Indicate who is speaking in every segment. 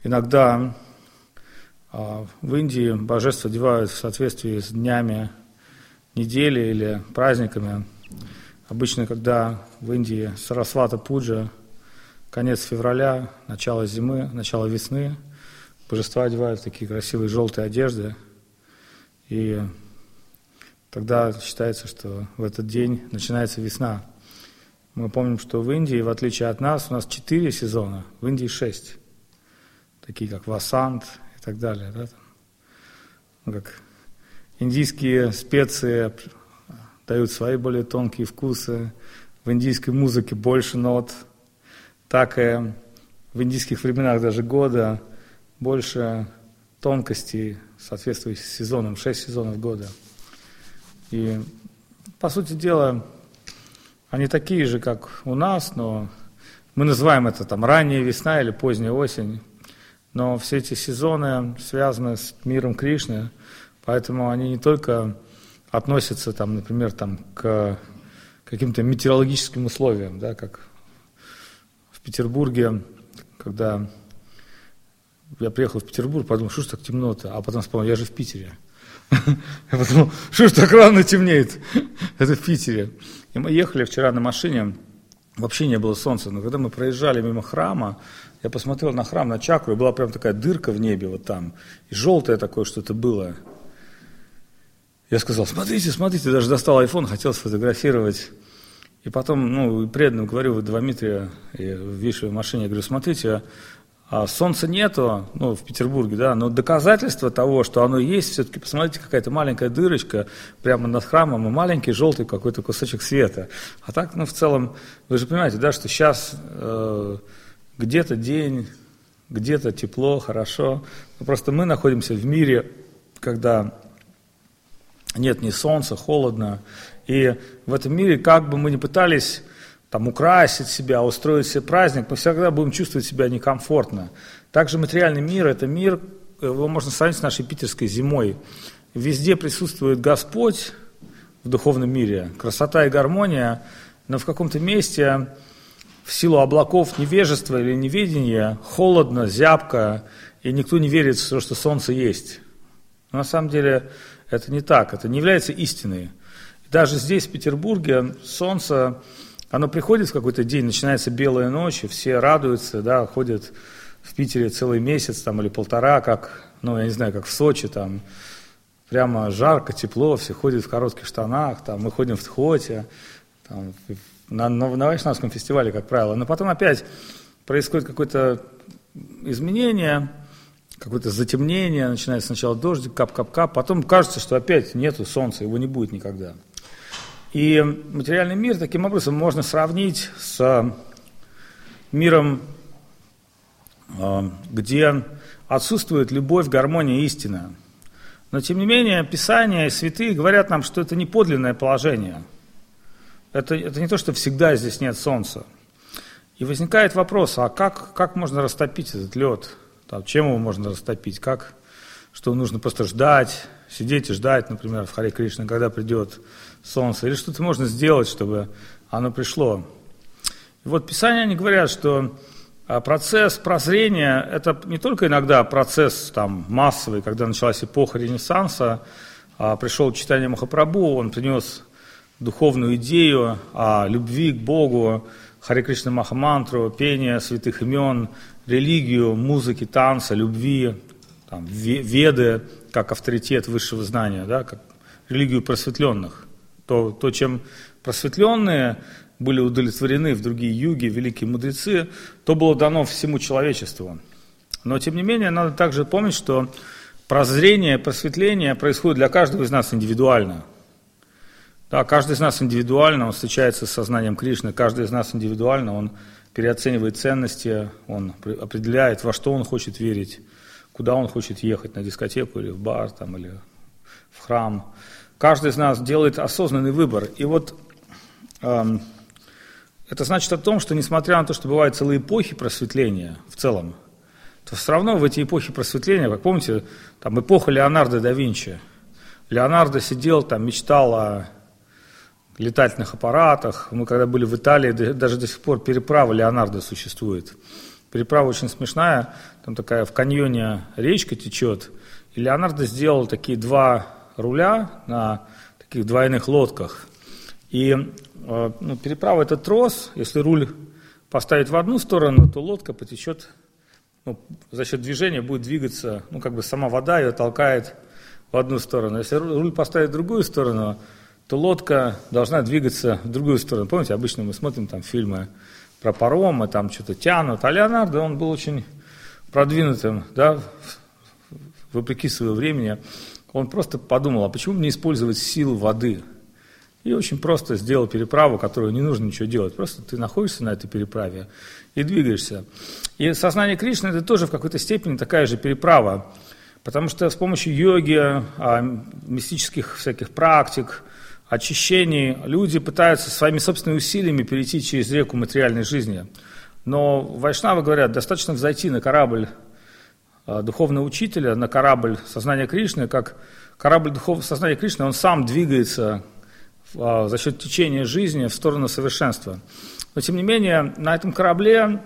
Speaker 1: Иногда в Индии божества одевают в соответствии с днями недели или праздниками. Обычно, когда в Индии Сарасвата-пуджа, конец февраля, начало зимы, начало весны, божества одевают в такие красивые желтые одежды. И тогда считается, что в этот день начинается весна. Мы помним, что в Индии, в отличие от нас, у нас 4 сезона, в Индии 6. Такие как Васант и так далее. Да? Как индийские специи дают свои более тонкие вкусы, в индийской музыке больше нот, так и в индийских временах даже года больше тонкостей, соответствующих сезонам, 6 сезонов года. И, по сути дела, они такие же, как у нас, но мы называем это там ранняя весна или поздняя осень. Но все эти сезоны связаны с миром Кришны, поэтому они не только относятся, там, например, там, к каким-то метеорологическим условиям, да, как в Петербурге, когда я приехал в Петербург, подумал, что ж так темно-то, а потом вспомнил, я же в Питере. Я подумал, что ж так рано темнеет, это в Питере. И мы ехали вчера на машине, вообще не было солнца, но когда мы проезжали мимо храма, я посмотрел на храм, на чакру, и была прям такая дырка в небе вот там, и желтое такое что-то было. Я сказал, смотрите, смотрите, даже достал айфон, хотел сфотографировать. И потом, преданным говорю, в Дмитрия, вешаю в машине, я говорю, смотрите, солнца нету, в Петербурге, да, но доказательство того, что оно есть, все-таки, посмотрите, какая-то маленькая дырочка прямо над храмом, и маленький желтый какой-то кусочек света. А так, в целом, вы же понимаете, да, что сейчас где-то день, где-то тепло, хорошо. Просто мы находимся в мире, когда нет ни солнца, холодно. И в этом мире, как бы мы ни пытались там украсить себя, устроить себе праздник, мы всегда будем чувствовать себя некомфортно. Также материальный мир – это мир, его можно сравнить с нашей питерской зимой. Везде присутствует Господь в духовном мире, красота и гармония, но в каком-то месте в силу облаков невежества или неведения холодно, зябко, и никто не верит в то, что солнце есть. Но на самом деле это не так, это не является истиной. Даже здесь, в Петербурге, солнце, оно приходит в какой-то день, начинается белая ночь, и все радуются, да, ходят в Питере целый месяц там, или полтора, как, я не знаю, как в Сочи, там, прямо жарко, тепло, все ходят в коротких штанах, там, мы ходим в тхоте, там, на Вайшнавском фестивале, как правило. Но потом опять происходит какое-то изменение, какое-то затемнение, начинается сначала дождик, кап-кап-кап, потом кажется, что опять нету солнца, его не будет никогда. И материальный мир таким образом можно сравнить с миром, где отсутствует любовь, гармония, истина. Но тем не менее, Писание и святые говорят нам, что это не подлинное положение. Это не то, что всегда здесь нет солнца. И возникает вопрос, а как можно растопить этот лед? Чем его можно растопить? Что нужно просто ждать, сидеть и ждать, например, в Харе Кришна, когда придет солнце? Или что-то можно сделать, чтобы оно пришло? И вот Писания, они говорят, что процесс прозрения – это не только иногда процесс массовый, когда началась эпоха Ренессанса, пришел Чайтанья Махапрабху, он принес духовную идею о любви к Богу, Харе Кришна Махамантру, пение святых имен, религию, музыки, танца, любви, веды, как авторитет высшего знания, да, как религию просветленных. То, чем просветленные были удовлетворены в другие юги, великие мудрецы, то было дано всему человечеству. Но, тем не менее, надо также помнить, что прозрение, просветление происходит для каждого из нас индивидуально. Да, каждый из нас индивидуально, он встречается с сознанием Кришны, каждый из нас индивидуально, он переоценивает ценности, он определяет, во что он хочет верить, куда он хочет ехать, на дискотеку или в бар, или в храм. Каждый из нас делает осознанный выбор. И вот это значит о том, что несмотря на то, что бывают целые эпохи просветления в целом, то все равно в эти эпохи просветления, как помните, эпоха Леонардо да Винчи. Леонардо сидел, мечтал о летательных аппаратах. Мы когда были в Италии, даже до сих пор переправа Леонардо существует. переправа очень смешная, там такая в каньоне речка течет, и Леонардо сделал такие 2 руля на таких двойных лодках. И переправа – это трос, если руль поставить в одну сторону, то лодка потечет, за счет движения будет двигаться, сама вода ее толкает в одну сторону. Если руль поставить в другую сторону, то лодка должна двигаться в другую сторону. Помните, обычно мы смотрим там фильмы про паромы, там что-то тянут. А Леонардо, он был очень продвинутым, да, вопреки своему времени. Он просто подумал, а почему бы не использовать силу воды? И очень просто сделал переправу, которую не нужно ничего делать. Просто ты находишься на этой переправе и двигаешься. И сознание Кришны – это тоже в какой-то степени такая же переправа. Потому что с помощью йоги, мистических всяких практик, очищений люди пытаются своими собственными усилиями перейти через реку материальной жизни. Но вайшнавы говорят, достаточно взойти на корабль духовного учителя, на корабль сознания Кришны, как корабль духовного сознания Кришны, он сам двигается за счет течения жизни в сторону совершенства. Но, тем не менее, на этом корабле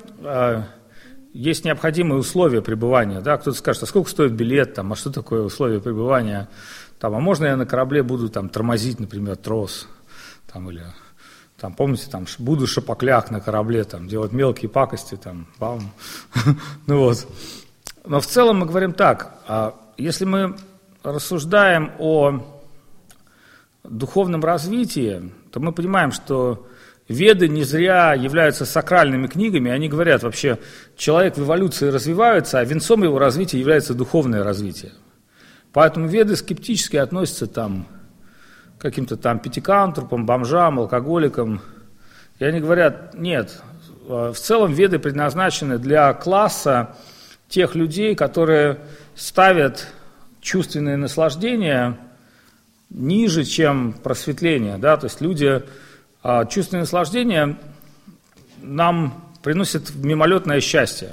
Speaker 1: есть необходимые условия пребывания. Да? Кто-то скажет, а сколько стоит билет, а что такое условия пребывания? А можно я на корабле буду тормозить, например, трос? Или, помните, буду шапокляк на корабле, делать мелкие пакости, бам. Но в целом мы говорим так, если мы рассуждаем о духовном развитии, то мы понимаем, что Веды не зря являются сакральными книгами, они говорят вообще, человек в эволюции развивается, а венцом его развития является духовное развитие. Поэтому Веды скептически относятся к каким-то пятикантропам, бомжам, алкоголикам. И они говорят, нет, в целом Веды предназначены для класса тех людей, которые ставят чувственные наслаждения ниже, чем просветление. Да? То есть чувственные наслаждения нам приносят мимолетное счастье.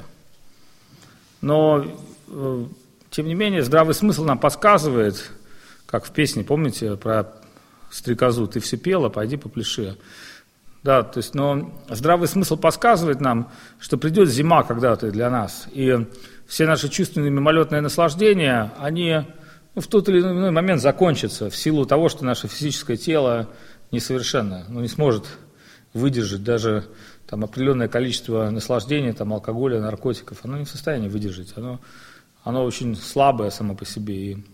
Speaker 1: Но, тем не менее, здравый смысл нам подсказывает, как в песне, помните, про стрекозу, ты все пела, пойди попляши. Да, то есть, но здравый смысл подсказывает нам, что придет зима когда-то для нас, и все наши чувственные мимолетные наслаждения, они в тот или иной момент закончатся в силу того, что наше физическое тело несовершенно, не сможет выдержать даже определенное количество наслаждений, алкоголя, наркотиков, оно не в состоянии выдержать, оно очень слабое само по себе и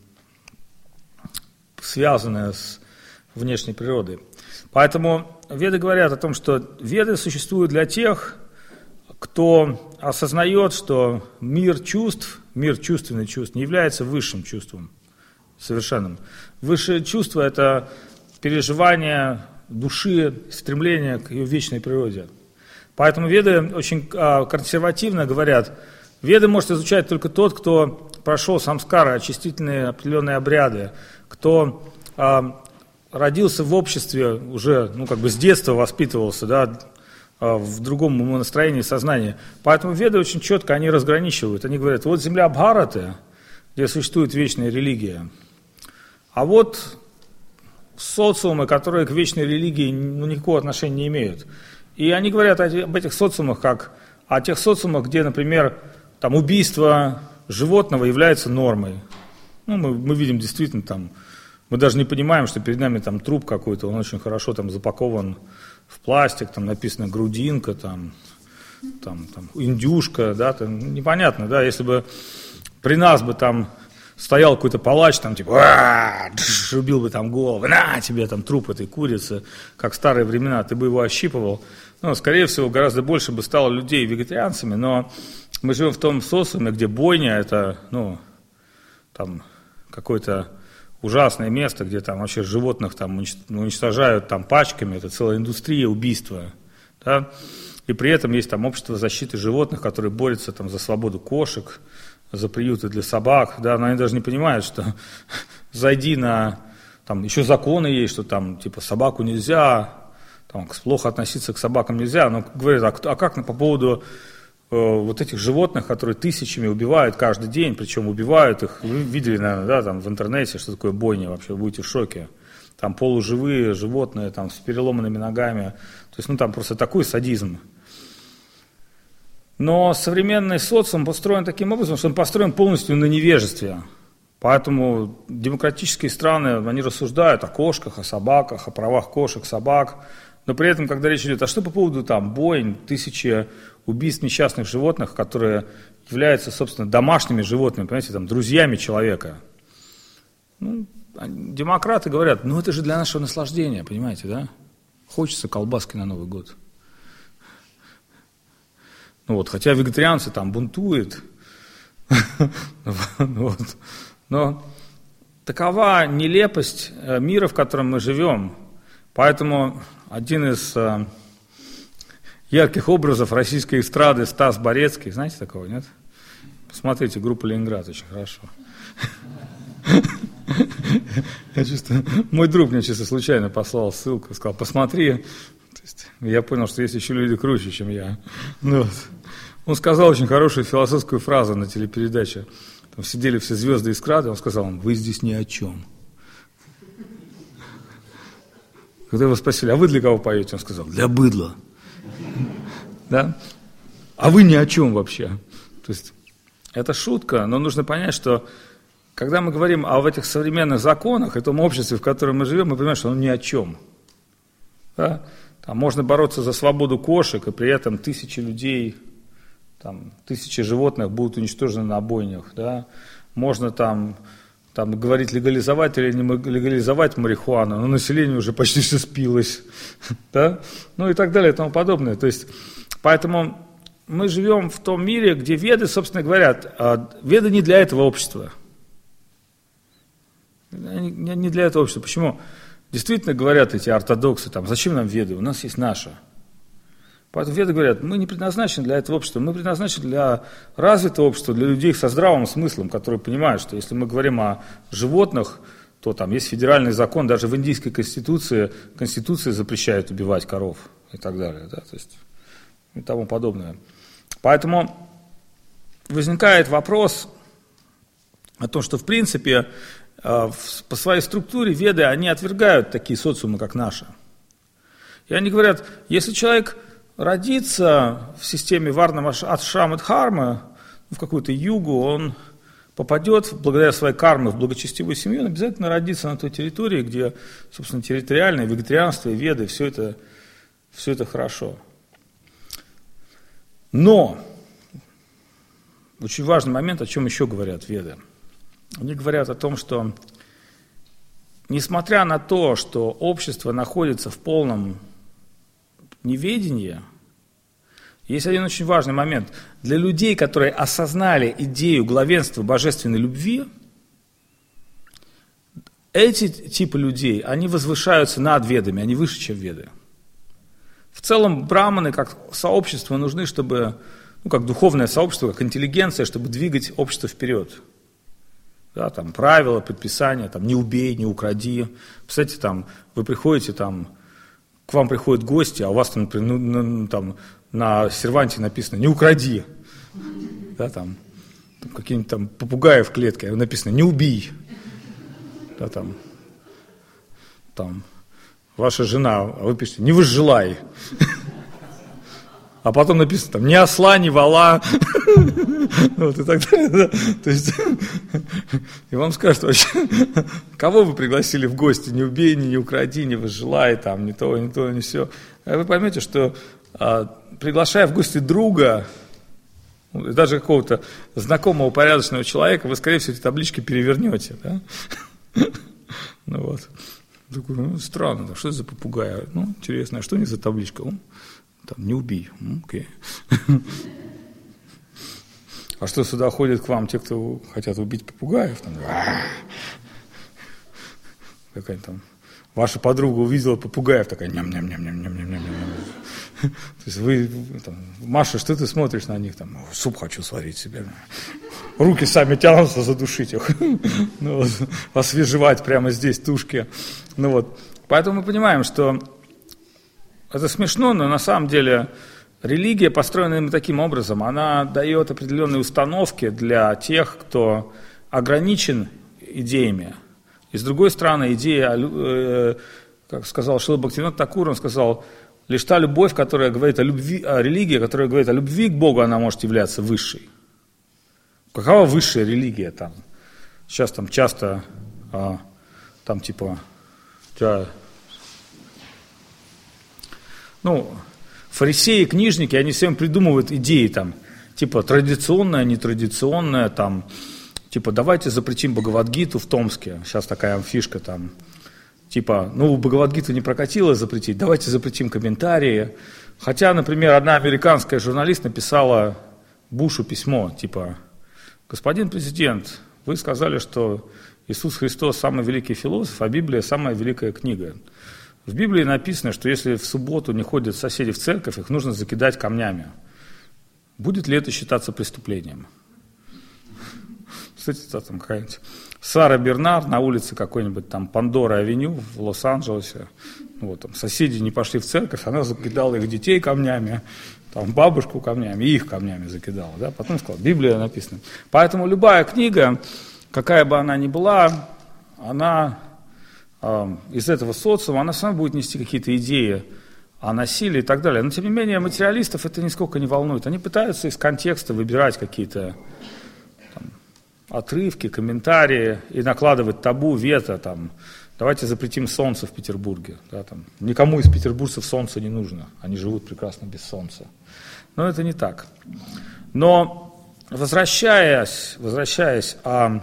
Speaker 1: связанное с внешней природой. Поэтому Веды говорят о том, что Веды существуют для тех, кто осознает, что мир чувств, мир чувственных чувств не является высшим чувством, совершенным. Высшее чувство – это переживание души, стремление к ее вечной природе. Поэтому Веды очень консервативно говорят, Веды может изучать только тот, кто прошел самскары, очистительные определенные обряды, кто родился в обществе, уже с детства воспитывался, да, в другом умонастроении сознания. Поэтому Веды очень четко они разграничивают. Они говорят, вот земля Бхараты, где существует вечная религия, а вот социумы, которые к вечной религии никакого отношения не имеют. И они говорят об этих социумах как о тех социумах, где, например, убийство животного является нормой. Мы видим действительно мы даже не понимаем, что перед нами труп какой-то, он очень хорошо запакован в пластик, написано грудинка, индюшка, да, непонятно, да, если бы при нас бы стоял какой-то палач, убил бы голову, на тебе труп этой курицы, как в старые времена, ты бы его ощипывал. Скорее всего, гораздо больше бы стало людей вегетарианцами, но мы живем в том социуме, где бойня – это, какое-то ужасное место, где вообще животных уничтожают пачками, это целая индустрия убийства, да? И при этом есть общество защиты животных, которые борются за свободу кошек, за приюты для собак, да, но они даже не понимают, что зайди на, еще законы есть, что собаку нельзя, плохо относиться к собакам нельзя, но говорят, а как по поводу вот этих животных, которые тысячами убивают каждый день, причем убивают их, вы видели, наверное, да, в интернете, что такое бойня, вообще будете в шоке, полуживые животные, с переломанными ногами, то есть, просто такой садизм. Но современный социум построен таким образом, что он построен полностью на невежестве. Поэтому демократические страны, они рассуждают о кошках, о собаках, о правах кошек, собак. Но при этом, когда речь идет, а что по поводу там бойн, тысячи убийств несчастных животных, которые являются, собственно, домашними животными, понимаете, там, друзьями человека. Ну, демократы говорят, ну это же для нашего наслаждения, понимаете, да? Хочется колбаски на Новый год. Ну вот, хотя вегетарианцы там бунтуют, но такова нелепость мира, в котором мы живем. Поэтому один из ярких образов российской эстрады Стас Борецкий, знаете такого, нет? Посмотрите, группа «Ленинград» очень хорошо. Мой друг мне чисто случайно послал ссылку, сказал, посмотри. То есть, я понял, что есть еще люди круче, чем я. Ну, вот. Он сказал очень хорошую философскую фразу на телепередаче. Там сидели все звезды эстрады, он сказал, вы здесь ни о чем. Когда его спросили, а вы для кого поете? Он сказал, для быдла. Да? А вы ни о чем вообще. То есть, это шутка, но нужно понять, что когда мы говорим об этих современных законах, о том обществе, в котором мы живем, мы понимаем, что оно ни о чем. Да? Там можно бороться за свободу кошек, и при этом тысячи людей, там, тысячи животных будут уничтожены на бойнях. Да? Можно там говорить, легализовать или не легализовать марихуану, но население уже почти все спилось. Да? Ну и так далее и тому подобное. То есть, поэтому мы живем в том мире, где веды, собственно, говорят, веды не для этого общества. Не для этого общества. Почему? Действительно говорят эти ортодоксы, там, зачем нам веды, у нас есть наше. Поэтому веды говорят, мы не предназначены для этого общества, мы предназначены для развитого общества, для людей со здравым смыслом, которые понимают, что если мы говорим о животных, то там есть федеральный закон, даже в индийской конституция запрещает убивать коров и так далее, да, то есть и тому подобное. Поэтому возникает вопрос о том, что в принципе по своей структуре веды, они отвергают такие социумы, как наши. И они говорят, если человек родится в системе Варна Ашрама Дхармы, в какую-то югу, он попадет, благодаря своей карме, в благочестивую семью, он обязательно родится на той территории, где, собственно, территориальное вегетарианство и веды, все это хорошо. Но очень важный момент, о чем еще говорят веды. Они говорят о том, что несмотря на то, что общество находится в полном неведении, есть один очень важный момент. Для людей, которые осознали идею главенства божественной любви, эти типы людей, они возвышаются над ведами, они выше, чем веды. В целом браманы как сообщество нужны, чтобы, как духовное сообщество, как интеллигенция, чтобы двигать общество вперед. Да, там правила, предписания, там, не убей, не укради. Представляете, там, вы приходите, там, к вам приходят гости, а у вас, там, например, там, на серванте написано «не укради». Да, там какие-нибудь там попугаи в клетке, написано «не убей». Да, там, ваша жена, а вы пишете «не возжелай». А потом написано там «ни осла, ни вола». Вот, и так далее. Да. То есть, и вам скажут вообще, кого вы пригласили в гости, не убей, не укради, не возжелай, там, ни то, ни сё. А вы поймете, что приглашая в гости друга, даже какого-то знакомого порядочного человека, вы, скорее всего, эти таблички перевернете. Да? Ну вот. Такой, странно, что это за попугай? Ну, интересно, а что не за табличка? Там, не убей. Окей. А что сюда ходят к вам те, кто хотят убить попугаев? Там, какая-то там ваша подруга увидела попугаев, такая ням-ням-ням-ням-ням-ням-ням. То есть вы там, Маша, что ты смотришь на них? Там, суп хочу сварить себе. Руки сами тянутся задушить их. Ну, вот, освежевать прямо здесь тушки. Ну, вот. Поэтому мы понимаем, что это смешно, но на самом деле религия, построенная именно таким образом, она дает определенные установки для тех, кто ограничен идеями. И с другой стороны, идея, как сказал Шрила Бхактивинода Тхакур, он сказал, лишь та любовь, которая говорит о любви, религия, которая говорит о любви к Богу, она может являться высшей. Какова высшая религия там? Сейчас там часто, там типа, фарисеи, книжники, они всем придумывают идеи там, типа традиционная, нетрадиционная, там, типа давайте запретим Бхагавад-гиту в Томске, сейчас такая фишка там, типа, Бхагавад-гиту не прокатило запретить, давайте запретим комментарии. Хотя, например, одна американская журналист написала Бушу письмо, типа, господин президент, вы сказали, что Иисус Христос самый великий философ, а Библия самая великая книга. В Библии написано, что если в субботу не ходят соседи в церковь, их нужно закидать камнями. Будет ли это считаться преступлением? Кстати, там какая-нибудь Сара Бернар на улице какой-нибудь там Пандора-авеню в Лос-Анджелесе. Там соседи не пошли в церковь, она закидала их детей камнями, там бабушку камнями, и их камнями закидала. Да? Потом сказала, Библия написана. Поэтому любая книга, какая бы она ни была, она из этого социума, она сама будет нести какие-то идеи о насилии и так далее. Но, тем не менее, материалистов это нисколько не волнует. Они пытаются из контекста выбирать какие-то отрывки, комментарии и накладывать табу, вето. Давайте запретим солнце в Петербурге. Да, никому из петербуржцев солнце не нужно. Они живут прекрасно без солнца. Но это не так. Но возвращаясь о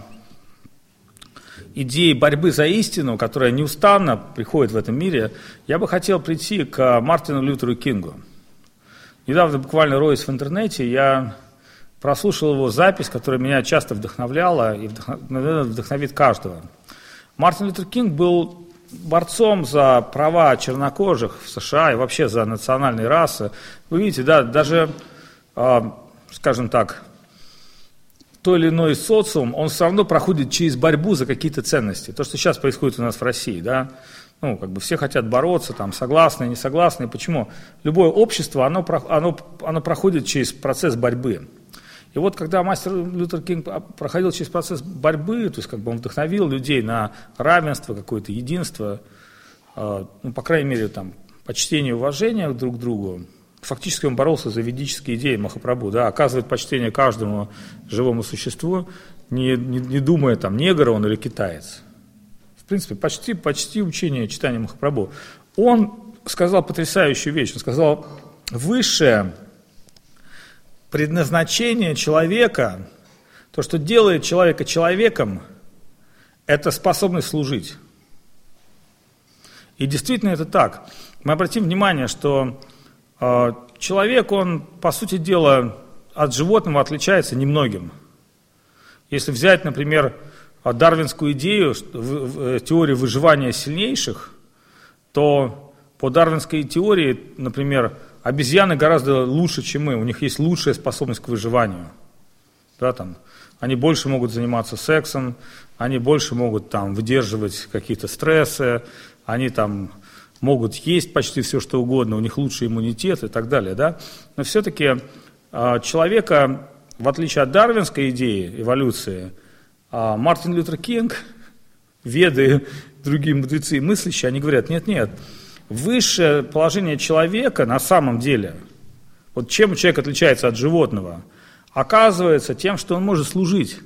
Speaker 1: идеи борьбы за истину, которая неустанно приходит в этом мире, я бы хотел прийти к Мартину Лютеру Кингу. Недавно, буквально роясь в интернете, я прослушал его запись, которая меня часто вдохновляла и, наверное, вдохновит каждого. Мартин Лютер Кинг был борцом за права чернокожих в США и вообще за национальные расы. Вы видите, да, даже, скажем так, той или иной социум, он все равно проходит через борьбу за какие-то ценности. То, что сейчас происходит у нас в России, да, все хотят бороться, согласные, не согласные. Почему? Любое общество, оно проходит через процесс борьбы. И вот когда Мартин Лютер Кинг проходил через процесс борьбы, то есть он вдохновил людей на равенство, какое-то единство, по крайней мере, почтение и уважение друг к другу, фактически он боролся за ведические идеи Махапрабху, да, оказывает почтение каждому живому существу, не думая, негр он или китаец. В принципе, почти учение читания Махапрабху. Он сказал потрясающую вещь, он сказал, высшее предназначение человека, то, что делает человека человеком, это способность служить. И действительно это так. Мы обратим внимание, что человек, он, по сути дела, от животного отличается немногим. Если взять, например, дарвинскую идею, теорию выживания сильнейших, то по дарвинской теории, например, обезьяны гораздо лучше, чем мы, у них есть лучшая способность к выживанию. Да, они больше могут заниматься сексом, они больше могут выдерживать какие-то стрессы, они могут есть почти все, что угодно, у них лучший иммунитет и так далее. Да? Но все-таки человека, в отличие от дарвинской идеи эволюции, Мартин Лютер Кинг, Веды, другие мудрецы и мыслящие, они говорят, нет, высшее положение человека на самом деле, вот чем человек отличается от животного, оказывается тем, что он может служить.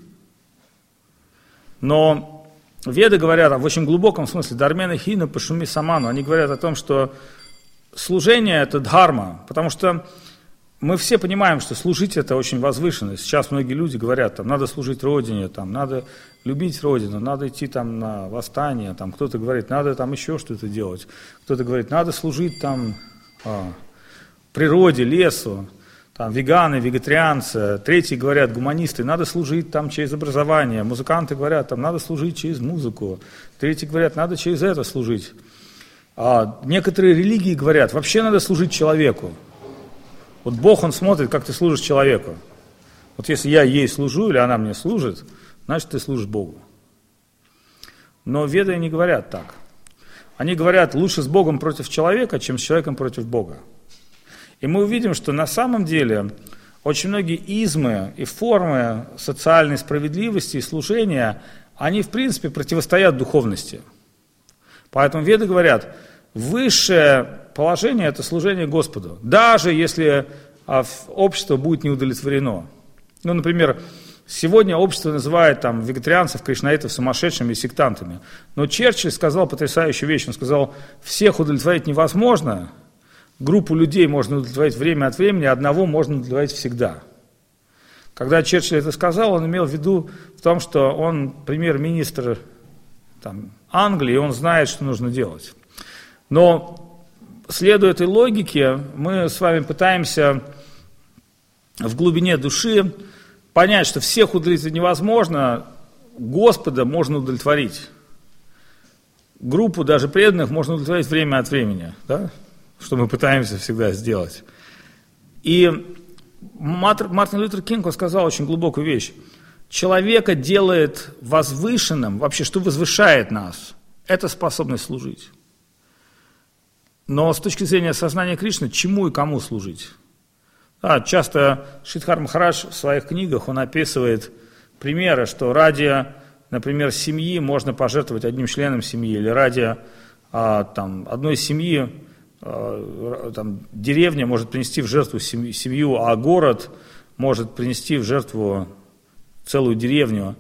Speaker 1: Но Веды говорят в очень глубоком смысле, дармена хина пашуми саману, они говорят о том, что служение это дхарма, потому что мы все понимаем, что служить это очень возвышенно. Сейчас многие люди говорят, надо служить Родине, надо любить Родину, надо идти на восстание, кто-то говорит, надо еще что-то делать, кто-то говорит, надо служить природе, лесу, веганы, вегетарианцы, третьи говорят, гуманисты, надо служить через образование, музыканты говорят, надо служить через музыку, третьи говорят, надо через это служить. Некоторые религии говорят, вообще надо служить человеку. Вот Бог, Он смотрит, как ты служишь человеку. Вот если я ей служу, или она мне служит, значит, ты служишь Богу. Но веды не говорят так. Они говорят, лучше с Богом против человека, чем с человеком против Бога. И мы увидим, что на самом деле очень многие измы и формы социальной справедливости и служения, они в принципе противостоят духовности. Поэтому веды говорят, высшее положение – это служение Господу, даже если общество будет не удовлетворено. Ну, например, сегодня общество называет там вегетарианцев, кришнаитов сумасшедшими и сектантами. Но Черчилль сказал потрясающую вещь. Он сказал, всех удовлетворить невозможно, группу людей можно удовлетворить время от времени, одного можно удовлетворить всегда. Когда Черчилль это сказал, он имел в виду в том, что он премьер-министр там, Англии, и он знает, что нужно делать. Но, следуя этой логике, мы с вами пытаемся в глубине души понять, что всех удовлетворить невозможно, Господа можно удовлетворить. Группу даже преданных можно удовлетворить время от времени, да? Что мы пытаемся всегда сделать. И Мартин Лютер Кинг сказал очень глубокую вещь. Человека делает возвышенным, вообще, что возвышает нас, это способность служить. Но с точки зрения сознания Кришны, чему и кому служить? Часто Шридхар Махарадж в своих книгах, он описывает примеры, что ради, например, семьи можно пожертвовать одним членом семьи, или ради одной семьи деревня может принести в жертву семью, а город может принести в жертву целую деревню.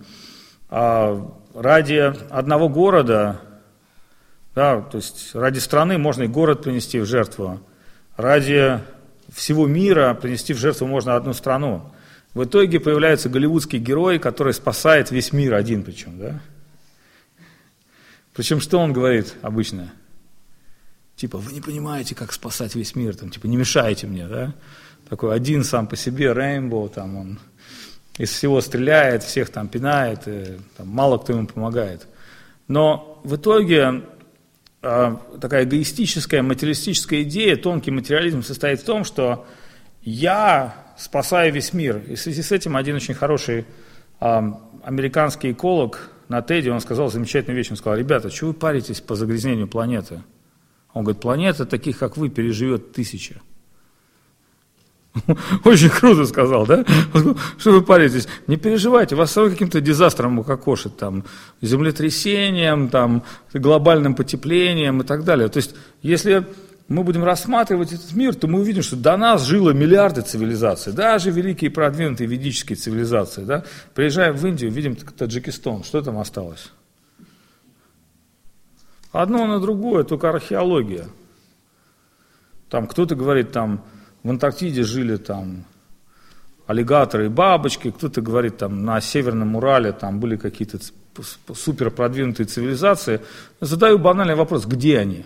Speaker 1: Ради одного города, то есть ради страны можно и город принести в жертву. Ради всего мира принести в жертву можно одну страну. В итоге появляется голливудский герой, который спасает весь мир один причем. Да? Причем что он говорит обычно? Типа, вы не понимаете, как спасать весь мир, там, типа, не мешайте мне, да? Такой один сам по себе, Рейнбоу, там, он из всего стреляет, всех там пинает, и, там, мало кто ему помогает. Но в итоге такая эгоистическая, материалистическая идея, тонкий материализм состоит в том, что я спасаю весь мир. И в связи с этим один очень хороший американский эколог на Теде, он сказал замечательную вещь, он сказал, ребята, чего вы паритесь по загрязнению планеты? Он говорит, планета таких, как вы, переживет 1000. Очень круто сказал, да? Что вы паритесь? Не переживайте, вас самым каким-то дизастром укокошит, там, землетрясением, там, глобальным потеплением и так далее. То есть, если мы будем рассматривать этот мир, то мы увидим, что до нас жило миллиарды цивилизаций, даже великие продвинутые ведические цивилизации. Да? Приезжаем в Индию, видим Таджикистан, что там осталось? Одно на другое, только археология. Там кто-то говорит, там в Антарктиде жили там аллигаторы и бабочки, кто-то говорит, там на Северном Урале там были какие-то супер продвинутые цивилизации. Задаю банальный вопрос, где они?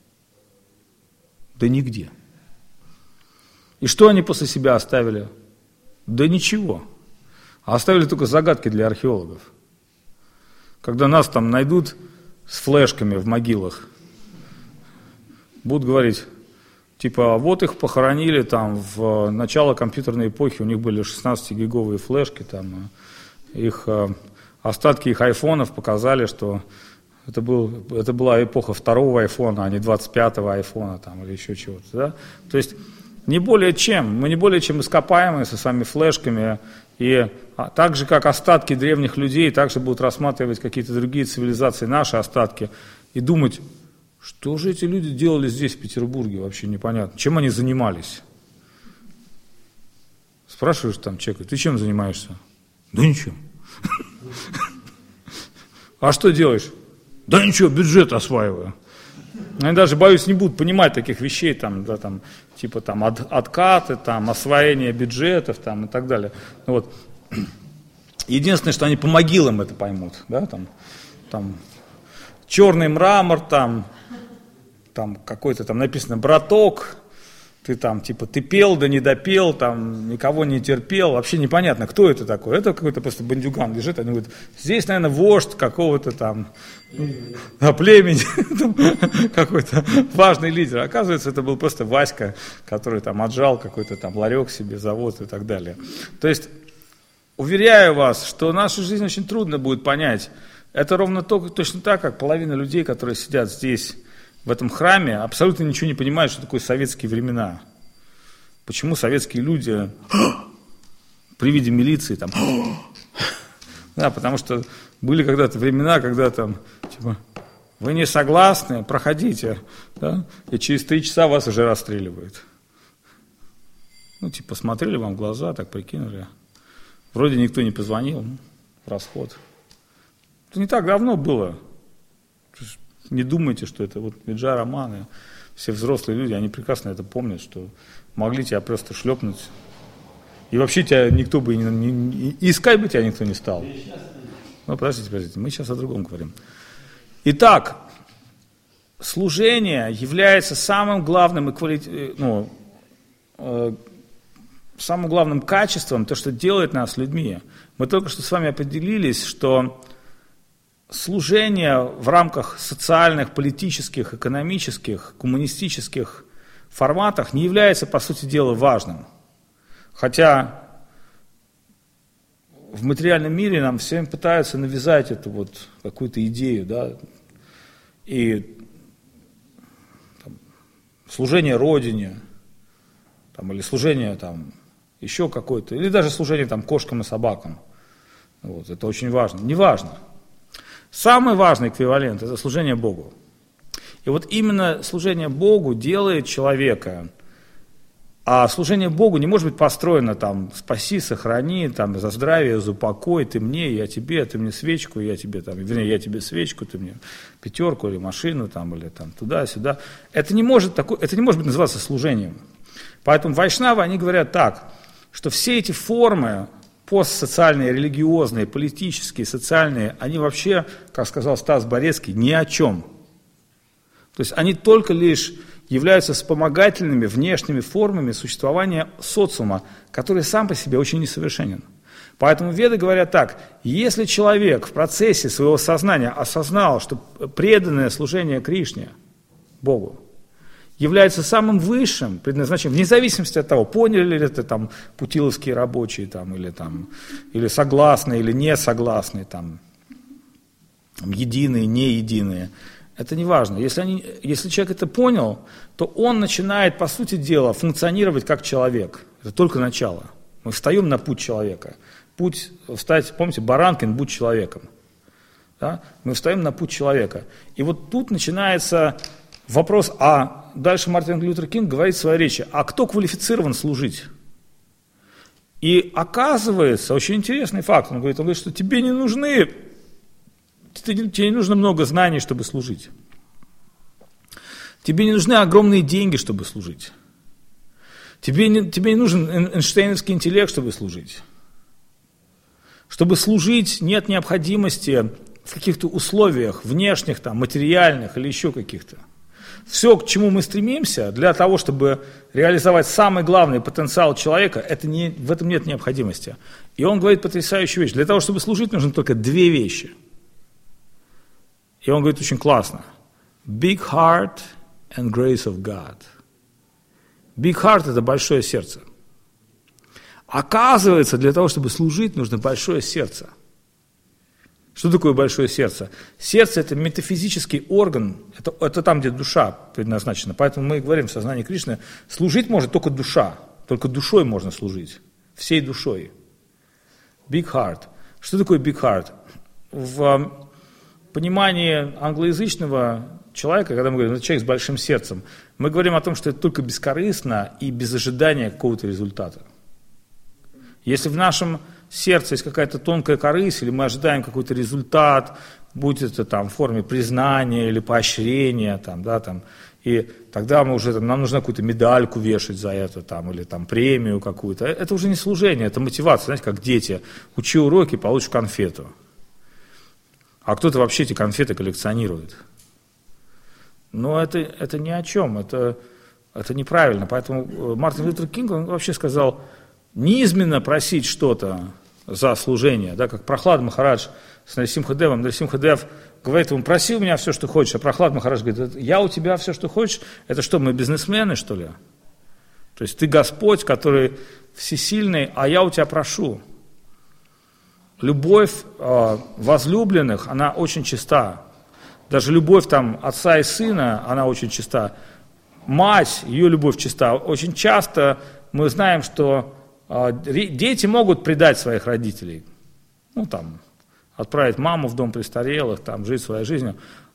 Speaker 1: Да нигде. И что они после себя оставили? Да ничего. А оставили только загадки для археологов. Когда нас там найдут с флешками в могилах, будут говорить, типа, вот их похоронили там в начало компьютерной эпохи, у них были 16-гиговые флешки, там, их, остатки их айфонов показали, что это была эпоха второго айфона, а не 25-го айфона там, или еще чего-то. Да? То есть не более чем, мы не более чем ископаемые со своими флешками, и так же, как остатки древних людей, также будут рассматривать какие-то другие цивилизации, наши остатки, и думать, что же эти люди делали здесь, в Петербурге, вообще непонятно. Чем они занимались? Спрашиваешь там человека, ты чем занимаешься? Да ничем. А что делаешь? Да ничего, бюджет осваиваю. Они даже, боюсь, не будут понимать таких вещей, там, да, там, типа там, откаты, там, освоение бюджетов там, и так далее. Вот. Единственное, что они по могилам это поймут. Да, там, черный мрамор, там какой-то там написано «браток», ты там типа ты пел, да не допел, там никого не терпел, вообще непонятно, кто это такой. Это какой-то просто бандюган лежит, они говорят, здесь, наверное, вождь какого-то там племени, какой-то важный лидер. Оказывается, это был просто Васька, который там отжал какой-то там ларек себе, завод и так далее. То есть, уверяю вас, что нашу жизнь очень трудно будет понять. Это ровно точно так, как половина людей, которые сидят здесь, в этом храме, абсолютно ничего не понимают, что такое советские времена. Почему советские люди при виде милиции там... Да, потому что были когда-то времена, когда там, типа, Вы не согласны? Проходите. Да? И через 3 часа вас уже расстреливают. Ну, типа, посмотрели вам в глаза, так прикинули. Вроде никто не позвонил, в расход. Это не так давно было. Не думайте, что это вот Виджай Раманы, все взрослые люди, они прекрасно это помнят, что могли тебя просто шлепнуть. И вообще тебя никто бы искать бы тебя никто не стал. Ну, подождите, мы сейчас о другом говорим. Итак, служение является самым главным самым главным качеством, то, что делает нас людьми. Мы только что с вами определились, что служение в рамках социальных, политических, экономических, коммунистических форматах не является, по сути дела, важным. Хотя в материальном мире нам всем пытаются навязать эту вот какую-то идею, да, и там, служение Родине, там, или служение там, еще какое-то, или даже служение там, кошкам и собакам. Вот, это очень важно. Не важно. Самый важный эквивалент – это служение Богу. И вот именно служение Богу делает человека. А служение Богу не может быть построено там «спаси, сохрани», там, «за здравие, за покой, ты мне, я тебе, ты мне свечку, я тебе, там, вернее, я тебе свечку, ты мне 5 или машину, там, или там, туда-сюда». Это не может быть называться служением. Поэтому вайшнавы, они говорят так, что все эти формы, постсоциальные, религиозные, политические, социальные, они вообще, как сказал Стас Борецкий, ни о чем. То есть они только лишь являются вспомогательными внешними формами существования социума, который сам по себе очень несовершенен. Поэтому веды говорят так, если человек в процессе своего сознания осознал, что преданное служение Кришне, Богу, является самым высшим предназначением, вне зависимости от того, поняли ли это там путиловские рабочие, там, или согласные, или не согласные, там, единые, не единые. Это не важно. Если человек это понял, то он начинает, по сути дела, функционировать как человек. Это только начало. Мы встаем на путь человека. Помните, Баранкин, будь человеком. Да? Мы встаем на путь человека. И вот тут начинается вопрос, дальше Мартин Лютер Кинг говорит в своей речи, а кто квалифицирован служить? И оказывается, очень интересный факт, он говорит, что тебе не нужно много знаний, чтобы служить. Тебе не нужны огромные деньги, чтобы служить. Тебе не нужен эйнштейновский интеллект, чтобы служить. Чтобы служить, нет необходимости в каких-то условиях внешних, там, материальных или еще каких-то. Все, к чему мы стремимся, для того, чтобы реализовать самый главный потенциал человека, в этом нет необходимости. И он говорит потрясающую вещь. Для того, чтобы служить, нужно только 2 вещи. И он говорит очень классно. Big heart and grace of God. Big heart – это большое сердце. Оказывается, для того, чтобы служить, нужно большое сердце. Что такое большое сердце? Сердце – это метафизический орган, это там, где душа предназначена. Поэтому мы говорим в сознании Кришны, служить может только душа, только душой можно служить, всей душой. Big heart. Что такое big heart? В понимании англоязычного человека, когда мы говорим, это человек с большим сердцем, мы говорим о том, что это только бескорыстно и без ожидания какого-то результата. Если в нашем сердце есть какая-то тонкая корысть, или мы ожидаем какой-то результат, будь это там в форме признания или поощрения, там, да, там, и тогда нам нужно какую-то медальку вешать за это, там, или там, премию какую-то. Это уже не служение, это мотивация. Знаете, как дети, учи уроки, получишь конфету. А кто-то вообще эти конфеты коллекционирует. Но это ни о чем, это неправильно. Поэтому Мартин Лютер Кинг, он вообще сказал, низменно просить что-то за служение, да, как Прохлад Махарадж с Нарисимхадевом. Нарисимхадев говорит ему, проси у меня все, что хочешь, а Прохлад Махарадж говорит, я у тебя все, что хочешь, это что, мы бизнесмены, что ли? То есть ты Господь, который всесильный, а я у тебя прошу. Любовь возлюбленных, она очень чиста. Даже любовь там отца и сына, она очень чиста. Мать, ее любовь чиста. Очень часто мы знаем, что дети могут предать своих родителей, отправить маму в дом престарелых, жить своей жизнью.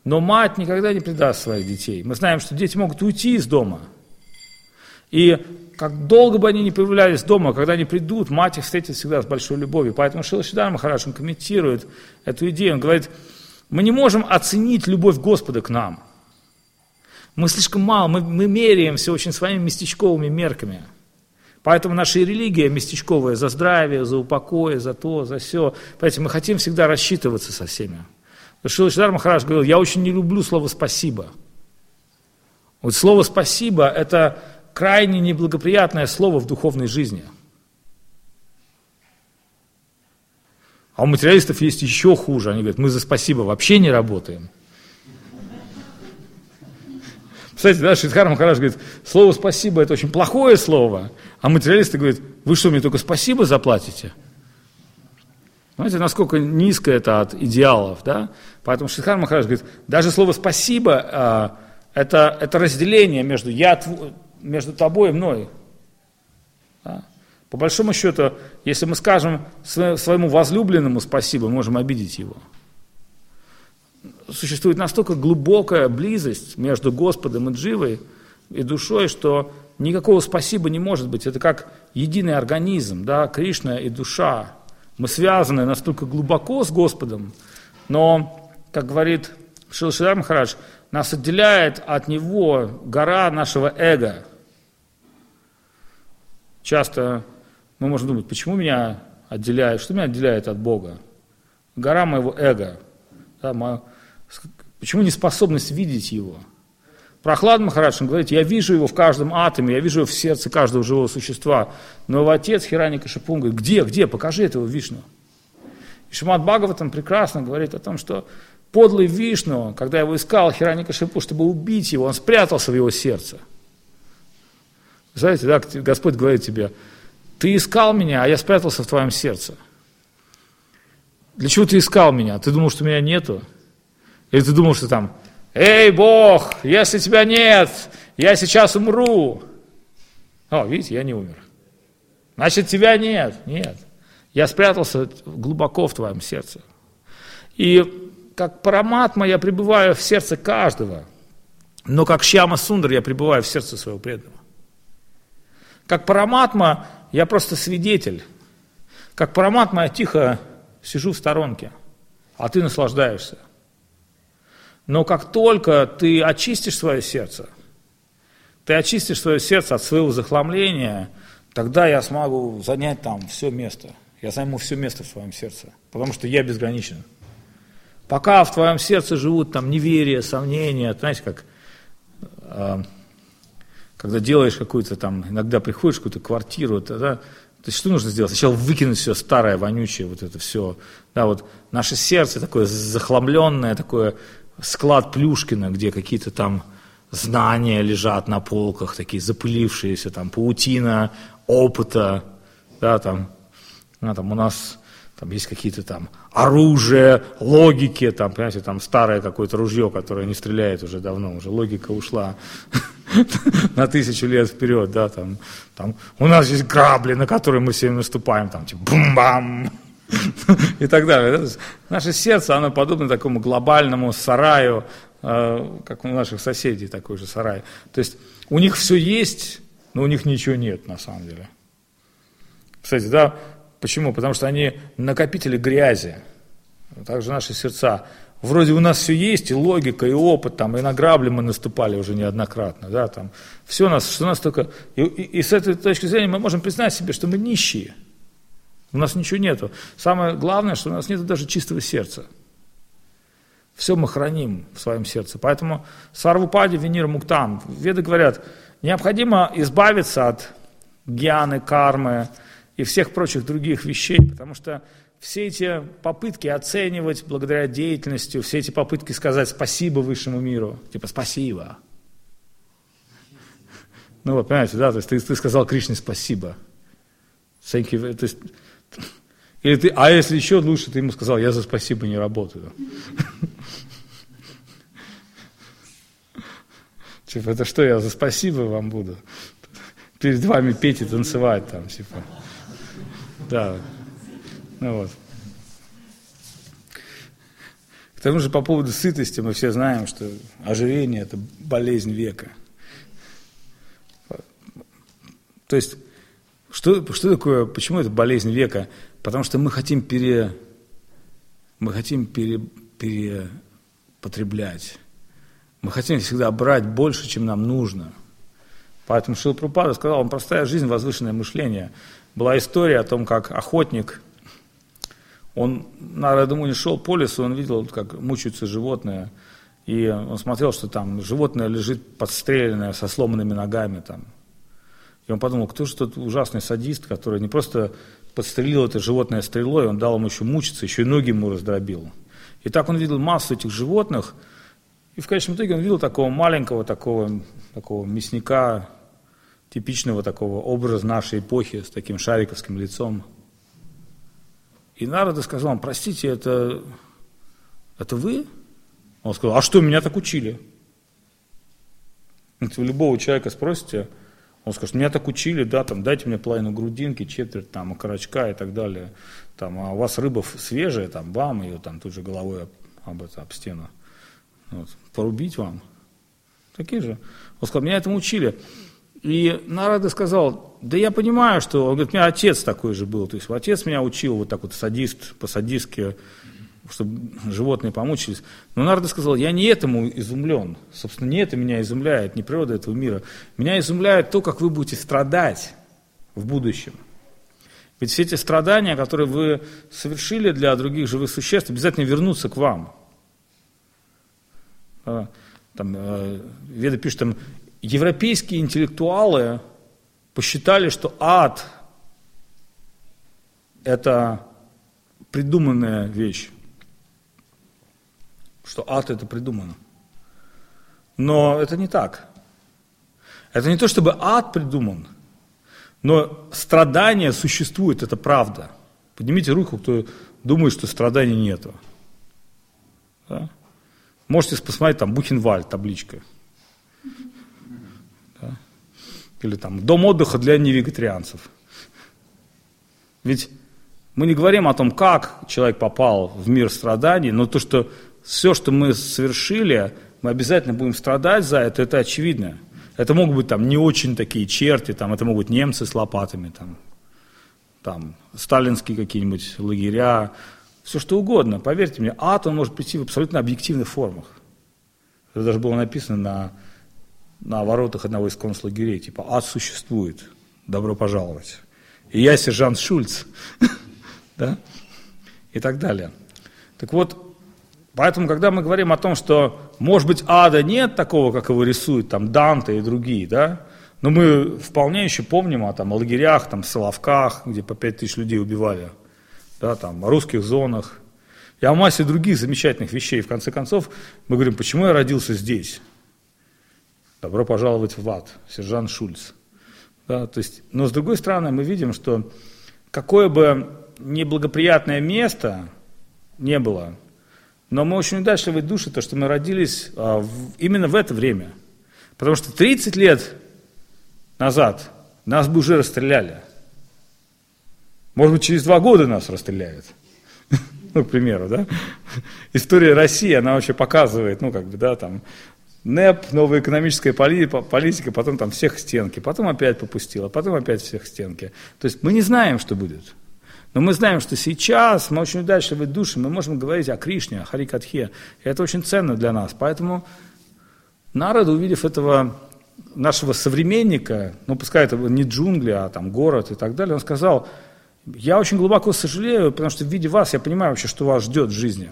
Speaker 1: Но мать никогда не предаст своих детей. Мы знаем, что дети могут уйти из дома. И как долго бы они ни появлялись дома, когда они придут, мать их встретит всегда с большой любовью. Поэтому Шрила Шридар Махарадж, он комментирует эту идею. Он говорит, мы не можем оценить любовь Господа к нам. Мы слишком мало, мы меряем все очень своими местечковыми мерками. Поэтому наша религия местечковая за здравие, за упокой, за то, за сё. Поэтому мы хотим всегда рассчитываться со всеми. Шрила Шридар Махарадж говорил, я очень не люблю слово «спасибо». Вот слово «спасибо» – это крайне неблагоприятное слово в духовной жизни. А у материалистов есть еще хуже. Они говорят, мы за спасибо вообще не работаем. Представляете, да, Шридхар Махарадж говорит, слово «спасибо» – это очень плохое слово, а материалисты говорят, вы что, мне только спасибо заплатите? Знаете, насколько низко это от идеалов, да? Поэтому Шридхар Махарадж говорит, даже слово «спасибо» это разделение между тобой и мной. Да? По большому счету, если мы скажем своему возлюбленному спасибо, мы можем обидеть его. Существует настолько глубокая близость между Господом и Дживой и душой, что никакого спасибо не может быть. Это как единый организм, да? Кришна и душа. Мы связаны настолько глубоко с Господом, но, как говорит Шрила Шридар Махарадж, нас отделяет от Него гора нашего эго. Часто мы можем думать, почему меня отделяет, что меня отделяет от Бога? Гора моего эго. Да, почему неспособность видеть Его? Прохлад Махарадж говорит, я вижу Его в каждом атоме, я вижу Его в сердце каждого живого существа. Но его отец Хираньякашипу говорит, где, покажи этого Вишну. И Шримад Бхагаватам прекрасно говорит о том, что подлый Вишну, когда его искал Хираньякашипу, чтобы убить его, он спрятался в его сердце. Знаете, да, Господь говорит тебе, ты искал меня, а я спрятался в твоем сердце. Для чего ты искал меня? Ты думал, что меня нету? Или ты думал, что там, эй, Бог, если тебя нет, я сейчас умру. О, видите, я не умер. Значит, тебя нет. Нет. Я спрятался глубоко в твоем сердце. И как параматма я пребываю в сердце каждого, но как Шьяма Сундар я пребываю в сердце своего преданного. Как параматма я просто свидетель. Как параматма я тихо сижу в сторонке, а ты наслаждаешься. Но как только ты очистишь свое сердце от своего захламления, тогда я смогу занять там все место. Я займу все место в своем сердце, потому что я безграничен. Пока в твоем сердце живут там неверие, сомнения, знаете, как когда делаешь какую-то там, иногда приходишь в какую-то квартиру, тогда, то есть что нужно сделать? Сначала выкинуть все старое, вонючее, вот это все. Да, вот наше сердце такое захламленное, такое склад Плюшкина, где какие-то там знания лежат на полках, такие запылившиеся, там паутина опыта, да, там у нас там есть какие-то там оружия, логики, там, понимаете, там старое какое-то ружье, которое не стреляет уже давно, уже логика ушла на 1000 лет вперед, да, там у нас есть грабли, на которые мы все время наступаем, там, типа, бум-бам, и так далее. Наше сердце, оно подобно такому глобальному сараю, как у наших соседей такой же сарай. То есть у них все есть, но у них ничего нет на самом деле. Кстати, да, почему? Потому что они накопители грязи. Также наши сердца. Вроде у нас все есть, и логика, и опыт, там, и на грабли мы наступали уже неоднократно. Да, там, все что у нас только... И с этой точки зрения мы можем признать себе, что мы нищие. У нас ничего нету. Самое главное, что у нас нет даже чистого сердца. Все мы храним в своем сердце. Поэтому сарвупади винир муктам. Веды говорят, необходимо избавиться от гьяны, кармы и всех прочих других вещей, потому что все эти попытки оценивать благодаря деятельности, все эти попытки сказать спасибо высшему миру, типа спасибо. Ну вот, понимаете, да, то есть ты сказал Кришне спасибо. Thank you. То есть, или ты, а если еще лучше, ты ему сказал, я за спасибо не работаю. Типа, это что, я за спасибо вам буду? Перед вами петь и танцевать там, типа. Да. Ну вот. К тому же по поводу сытости мы все знаем, что ожирение – это болезнь века. То есть, что такое, почему это болезнь века? Потому что мы хотим перепотреблять. Мы хотим всегда брать больше, чем нам нужно. Поэтому Шрила Прабхупада сказал, простая жизнь, возвышенное мышление. Была история о том, как охотник, он на Радамуни шел по лесу, он видел, как мучаются животные, и он смотрел, что там животное лежит подстреленное, со сломанными ногами. Там. И он подумал, кто же тот ужасный садист, который не просто подстрелил это животное стрелой, он дал ему еще мучиться, еще и ноги ему раздробил. И так он видел массу этих животных, и в конечном итоге он видел такого маленького, такого мясника, типичного такого образа нашей эпохи, с таким шариковским лицом. И Нарада сказал, простите, это вы? Он сказал, а что, меня так учили? Если вы любого человека спросите, он скажет, меня так учили, да, там, дайте мне половину грудинки, четверть там, окорочка и так далее. Там, а у вас рыба свежая, там, бам, ее там тут же головой об стену. Вот, порубить вам. Такие же. Он сказал, меня этому учили. И Нарада сказал, да я понимаю, что, он говорит, у меня отец такой же был, то есть отец меня учил вот так вот по-садистски, чтобы животные помучились. Но Нарада сказал, я не этому изумлен, собственно, не это меня изумляет, не природа этого мира. Меня изумляет то, как вы будете страдать в будущем. Ведь все эти страдания, которые вы совершили для других живых существ, обязательно вернутся к вам. Там, Веда пишет, там, европейские интеллектуалы посчитали, что ад – это придуманная вещь. Что ад – это придумано. Но это не так. Это не то, чтобы ад придуман, но страдания существуют, это правда. Поднимите руку, кто думает, что страданий нету. Да? Можете посмотреть, там Бухенвальд, табличка. Да? Или там дом отдыха для невегетарианцев. Ведь мы не говорим о том, как человек попал в мир страданий, но то, что все, что мы совершили, мы обязательно будем страдать за это очевидно. Это могут быть там не очень такие черти, там, это могут быть немцы с лопатами, там, сталинские какие-нибудь лагеря, все что угодно. Поверьте мне, ад, он может прийти в абсолютно объективных формах. Это даже было написано на воротах одного из концлагерей, типа ад существует, добро пожаловать. И я сержант Шульц, да? И так далее. Так вот, поэтому, когда мы говорим о том, что, может быть, ада нет такого, как его рисуют там Данте и другие, да, но мы вполне еще помним о лагерях, там, Соловках, где по 5000 людей убивали, да, там, о русских зонах, и о массе других замечательных вещей. И в конце концов, мы говорим, почему я родился здесь? Добро пожаловать в ад, сержант Шульц. Да, то есть, но с другой стороны, мы видим, что какое бы неблагоприятное место не было, но мы очень удачливые души, то, что мы родились именно в это время. Потому что 30 лет назад нас бы уже расстреляли. Может быть, через 2 года нас расстреляют. Ну, к примеру, да. История России, она вообще показывает, там, НЭП, новая экономическая политика, потом там всех к стенке, потом опять попустила, потом опять всех к стенке. То есть мы не знаем, что будет. Но мы знаем, что сейчас мы очень удачливые души, мы можем говорить о Кришне, о Харикатхе, и это очень ценно для нас. Поэтому Нарада, увидев этого нашего современника, пускай это не джунгли, а там город и так далее, он сказал, я очень глубоко сожалею, потому что в виде вас я понимаю вообще, что вас ждет в жизни.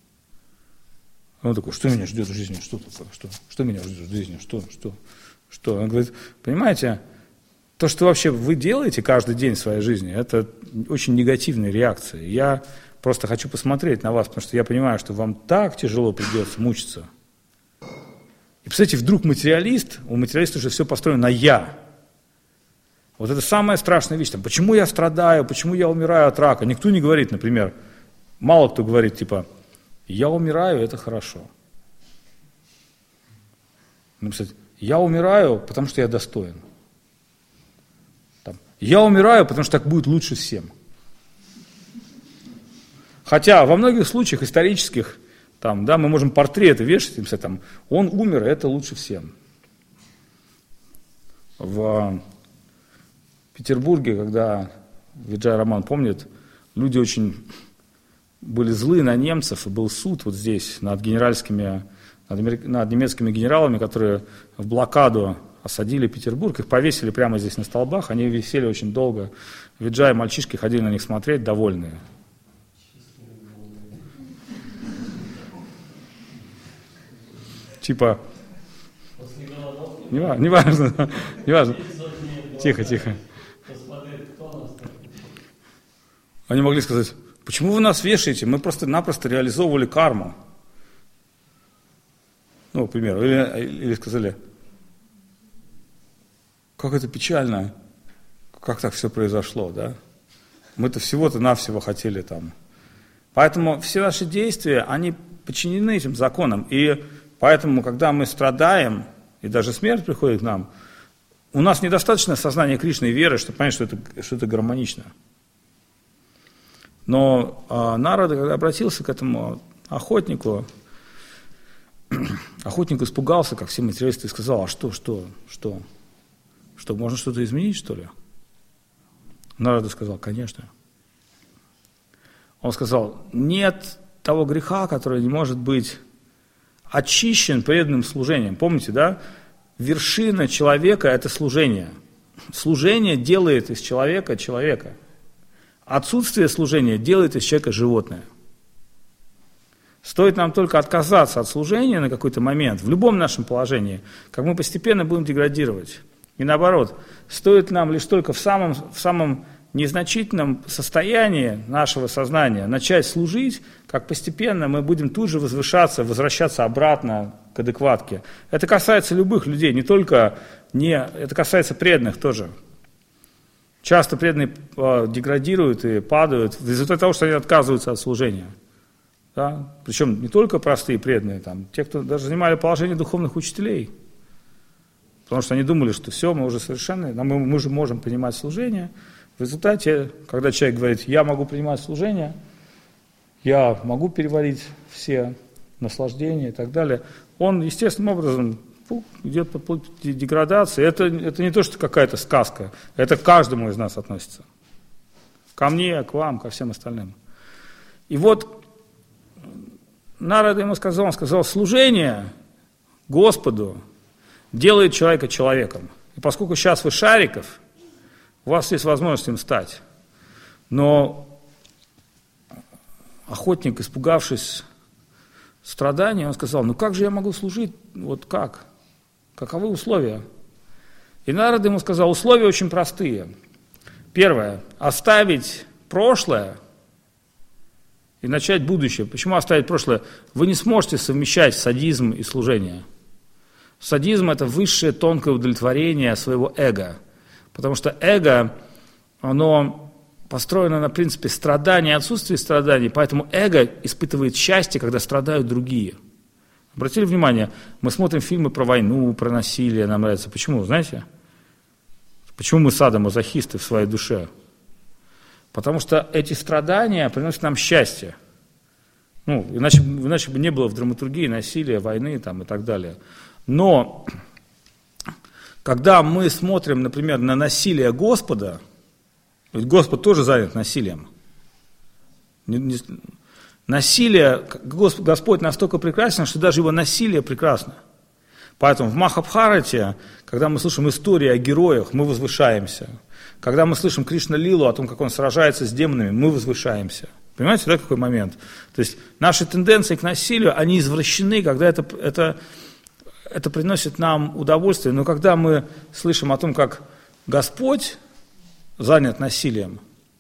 Speaker 1: Он такой, что меня ждет в жизни, что такое, что меня ждет в жизни, что? Он говорит, понимаете, то, что вообще вы делаете каждый день в своей жизни, это очень негативные реакции. Я просто хочу посмотреть на вас, потому что я понимаю, что вам так тяжело придется мучиться. И, представляете, вдруг материалист, у материалиста уже все построено на «я». Вот это самая страшная вещь. Почему я страдаю, почему я умираю от рака? Никто не говорит, например, мало кто говорит, типа, я умираю, это хорошо. Написать, я умираю, потому что я достоин. Я умираю, потому что так будет лучше всем. Хотя во многих случаях исторических Там, да, мы можем портреты вешать, и там, он умер, это лучше всем. В Петербурге, когда Виджай Роман помнит, люди очень были злы на немцев, и был суд вот здесь над немецкими генералами, которые в блокаду осадили Петербург, их повесили прямо здесь на столбах, они висели очень долго. Виджай и мальчишки ходили на них смотреть, довольные. Типа, не важно. Тихо. Они могли сказать, почему вы нас вешаете? Мы просто-напросто реализовывали карму. Ну, к примеру. Или сказали, как это печально, как так все произошло, да? Мы-то всего-то навсего хотели там. Поэтому все наши действия, они подчинены этим законам. И поэтому, когда мы страдаем, и даже смерть приходит к нам, у нас недостаточно сознания Кришны и веры, чтобы понять, что это гармонично. Но Нарада, когда обратился к этому охотнику испугался, как все материалисты, и сказал, а что, можно что-то изменить, что ли? Нарада сказал, конечно. Он сказал, нет того греха, который не может быть очищен преданным служением. Помните, да? Вершина человека – это служение. Служение делает из человека человека. Отсутствие служения делает из человека животное. Стоит нам только отказаться от служения на какой-то момент, в любом нашем положении, как мы постепенно будем деградировать. И наоборот, стоит нам лишь только в самом незначительном состоянии нашего сознания начать служить, как постепенно мы будем тут же возвращаться обратно к адекватке. Это касается любых людей, это касается преданных тоже. Часто преданные деградируют и падают в результате того, что они отказываются от служения. Да? Причем не только простые преданные, те, кто даже занимали положение духовных учителей. Потому что они думали, что все, мы уже совершенны, мы же можем принимать служение. В результате, когда человек говорит, я могу принимать служение, я могу переварить все наслаждения и так далее, он естественным образом идет по пути деградации. Это не то, что какая-то сказка, это к каждому из нас относится. Ко мне, к вам, ко всем остальным. И вот Нарада ему сказал, служение Господу делает человека человеком. И поскольку сейчас вы Шариков, у вас есть возможность им стать. Но охотник, испугавшись страданий, он сказал, как же я могу служить, как? Каковы условия? И Нарада ему сказал, условия очень простые. Первое, оставить прошлое и начать будущее. Почему оставить прошлое? Вы не сможете совмещать садизм и служение. Садизм – это высшее тонкое удовлетворение своего эго. Потому что эго, оно построено на принципе страдания и отсутствия страданий, поэтому эго испытывает счастье, когда страдают другие. Обратили внимание, мы смотрим фильмы про войну, про насилие, нам нравится. Почему, знаете? Почему мы садомазохисты в своей душе? Потому что эти страдания приносят нам счастье. Иначе бы не было в драматургии насилия, войны и так далее. Но когда мы смотрим, например, на насилие Господа, ведь Господь тоже занят насилием. Насилие, Господь настолько прекрасен, что даже его насилие прекрасно. Поэтому в Махабхарате, когда мы слышим истории о героях, мы возвышаемся. Когда мы слышим Кришна-лилу о том, как он сражается с демонами, мы возвышаемся. Понимаете, да, какой момент? То есть наши тенденции к насилию, они извращены, когда это приносит нам удовольствие. Но когда мы слышим о том, как Господь занят насилием,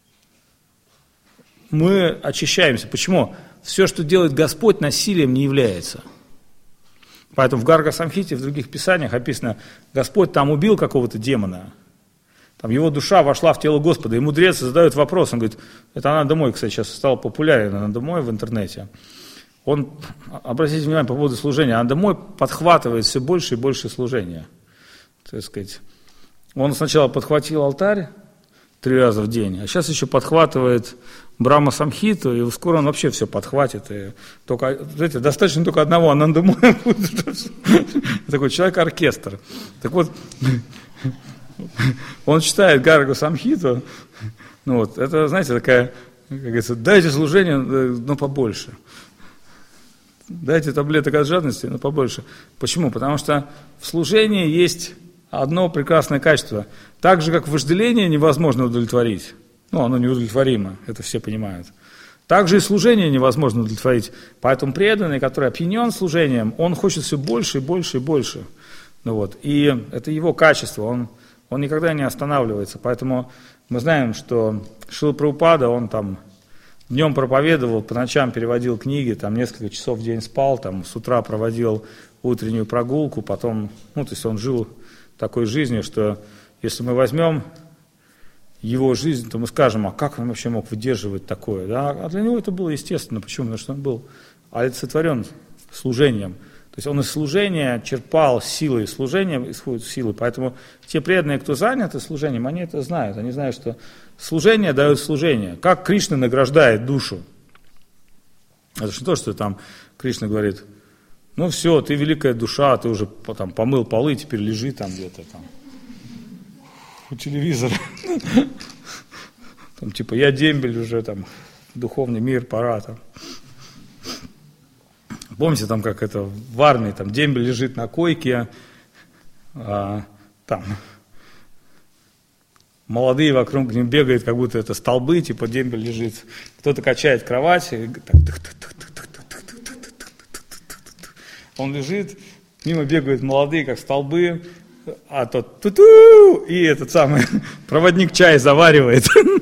Speaker 1: мы очищаемся. Почему? Все, что делает Господь, насилием не является. Поэтому в Гарга-самхите, в других писаниях описано, Господь там убил какого-то демона, его душа вошла в тело Господа, и мудрец задает вопрос, он говорит, это Ананда Мой, кстати, сейчас стал популярен, Ананда Мой в интернете. Он, обратите внимание по поводу служения, Ананда Мой подхватывает все больше и больше служения. Так сказать, он сначала подхватил алтарь, 3 раза в день. А сейчас еще подхватывает Брахма Самхиту, и скоро он вообще все подхватит. И только, знаете, достаточно только одного Анандамоя будет. Такой человек-оркестр. Так вот, он читает Гаргу Самхиту. Ну вот, это, знаете, такая, как говорится, дайте служение, но побольше. Дайте таблеток от жадности, но побольше. Почему? Потому что в служении есть одно прекрасное качество. Так же, как вожделение невозможно удовлетворить. Ну, оно неудовлетворимо, это все понимают. Также и служение невозможно удовлетворить. Поэтому преданный, который опьянен служением, он хочет все больше и больше и больше. Ну, вот. И это его качество, он никогда не останавливается. Поэтому мы знаем, что Шрила Прабхупада, он там днем проповедовал, по ночам переводил книги, там несколько часов в день спал, там с утра проводил утреннюю прогулку, потом, ну, то есть он жил такой жизнью, что если мы возьмем его жизнь, то мы скажем, а как он вообще мог выдерживать такое? Да? А для него это было естественно. Почему? Потому что он был олицетворен служением. То есть он из служения черпал силы, из служения исходят силы. Поэтому те преданные, кто заняты служением, они это знают. Они знают, что служение дает служение. Как Кришна награждает душу? Это же не то, что там Кришна говорит, ну все, ты великая душа, ты уже там помыл полы, теперь лежи там где-то там у телевизора. Там, типа, я дембель уже, там, духовный мир, пора там. Помните, там, как это в армии, там, дембель лежит на койке, там, молодые вокруг ним бегают, как будто это столбы, типа, дембель лежит. Кто-то качает кровать, и он лежит, мимо бегают молодые, как столбы, а тот ту-ту, и этот самый проводник чай заваривает.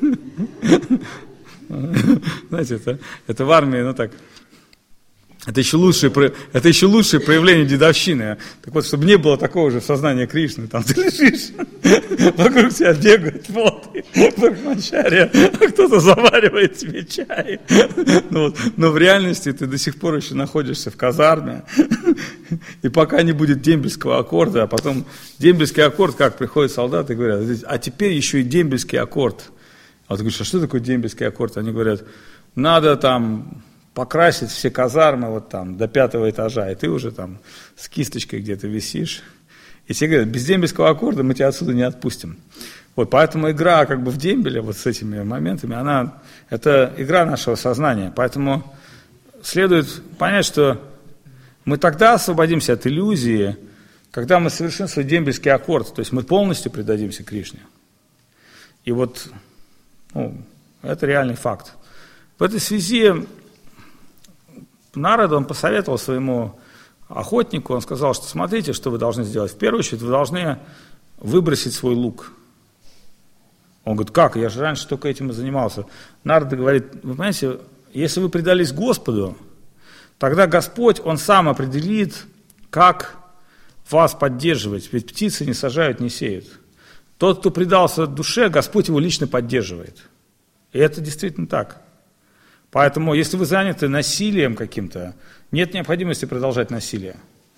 Speaker 1: Знаете, это в армии, ну так, это еще лучшее проявление дедовщины. Так вот, чтобы не было такого же в сознании Кришны, там ты лежишь, вокруг тебя бегают молодые брахмачарья, а кто-то заваривает тебе чай. Но в реальности ты до сих пор еще находишься в казарме, и пока не будет дембельского аккорда, а потом дембельский аккорд, как приходят солдаты и говорят, а теперь еще и дембельский аккорд. А ты говоришь, а что такое дембельский аккорд? Они говорят, надо там покрасить все казармы вот там до 5-го этажа, и ты уже там с кисточкой где-то висишь. И все говорят, без дембельского аккорда мы тебя отсюда не отпустим. Вот, поэтому игра как бы в дембеле вот с этими моментами, это игра нашего сознания. Поэтому следует понять, что мы тогда освободимся от иллюзии, когда мы совершим свой дембельский аккорд, то есть мы полностью предадимся Кришне. И вот это реальный факт. В этой связи Нарада, он посоветовал своему охотнику, он сказал, что смотрите, что вы должны сделать. В первую очередь вы должны выбросить свой лук. Он говорит, как? Я же раньше только этим и занимался. Нарада говорит, вы понимаете, если вы предались Господу, тогда Господь, Он сам определит, как вас поддерживать. Ведь птицы не сажают, не сеют. Тот, кто предался душе, Господь его лично поддерживает. И это действительно так. Поэтому, если вы заняты насилием каким-то, нет необходимости продолжать насилие.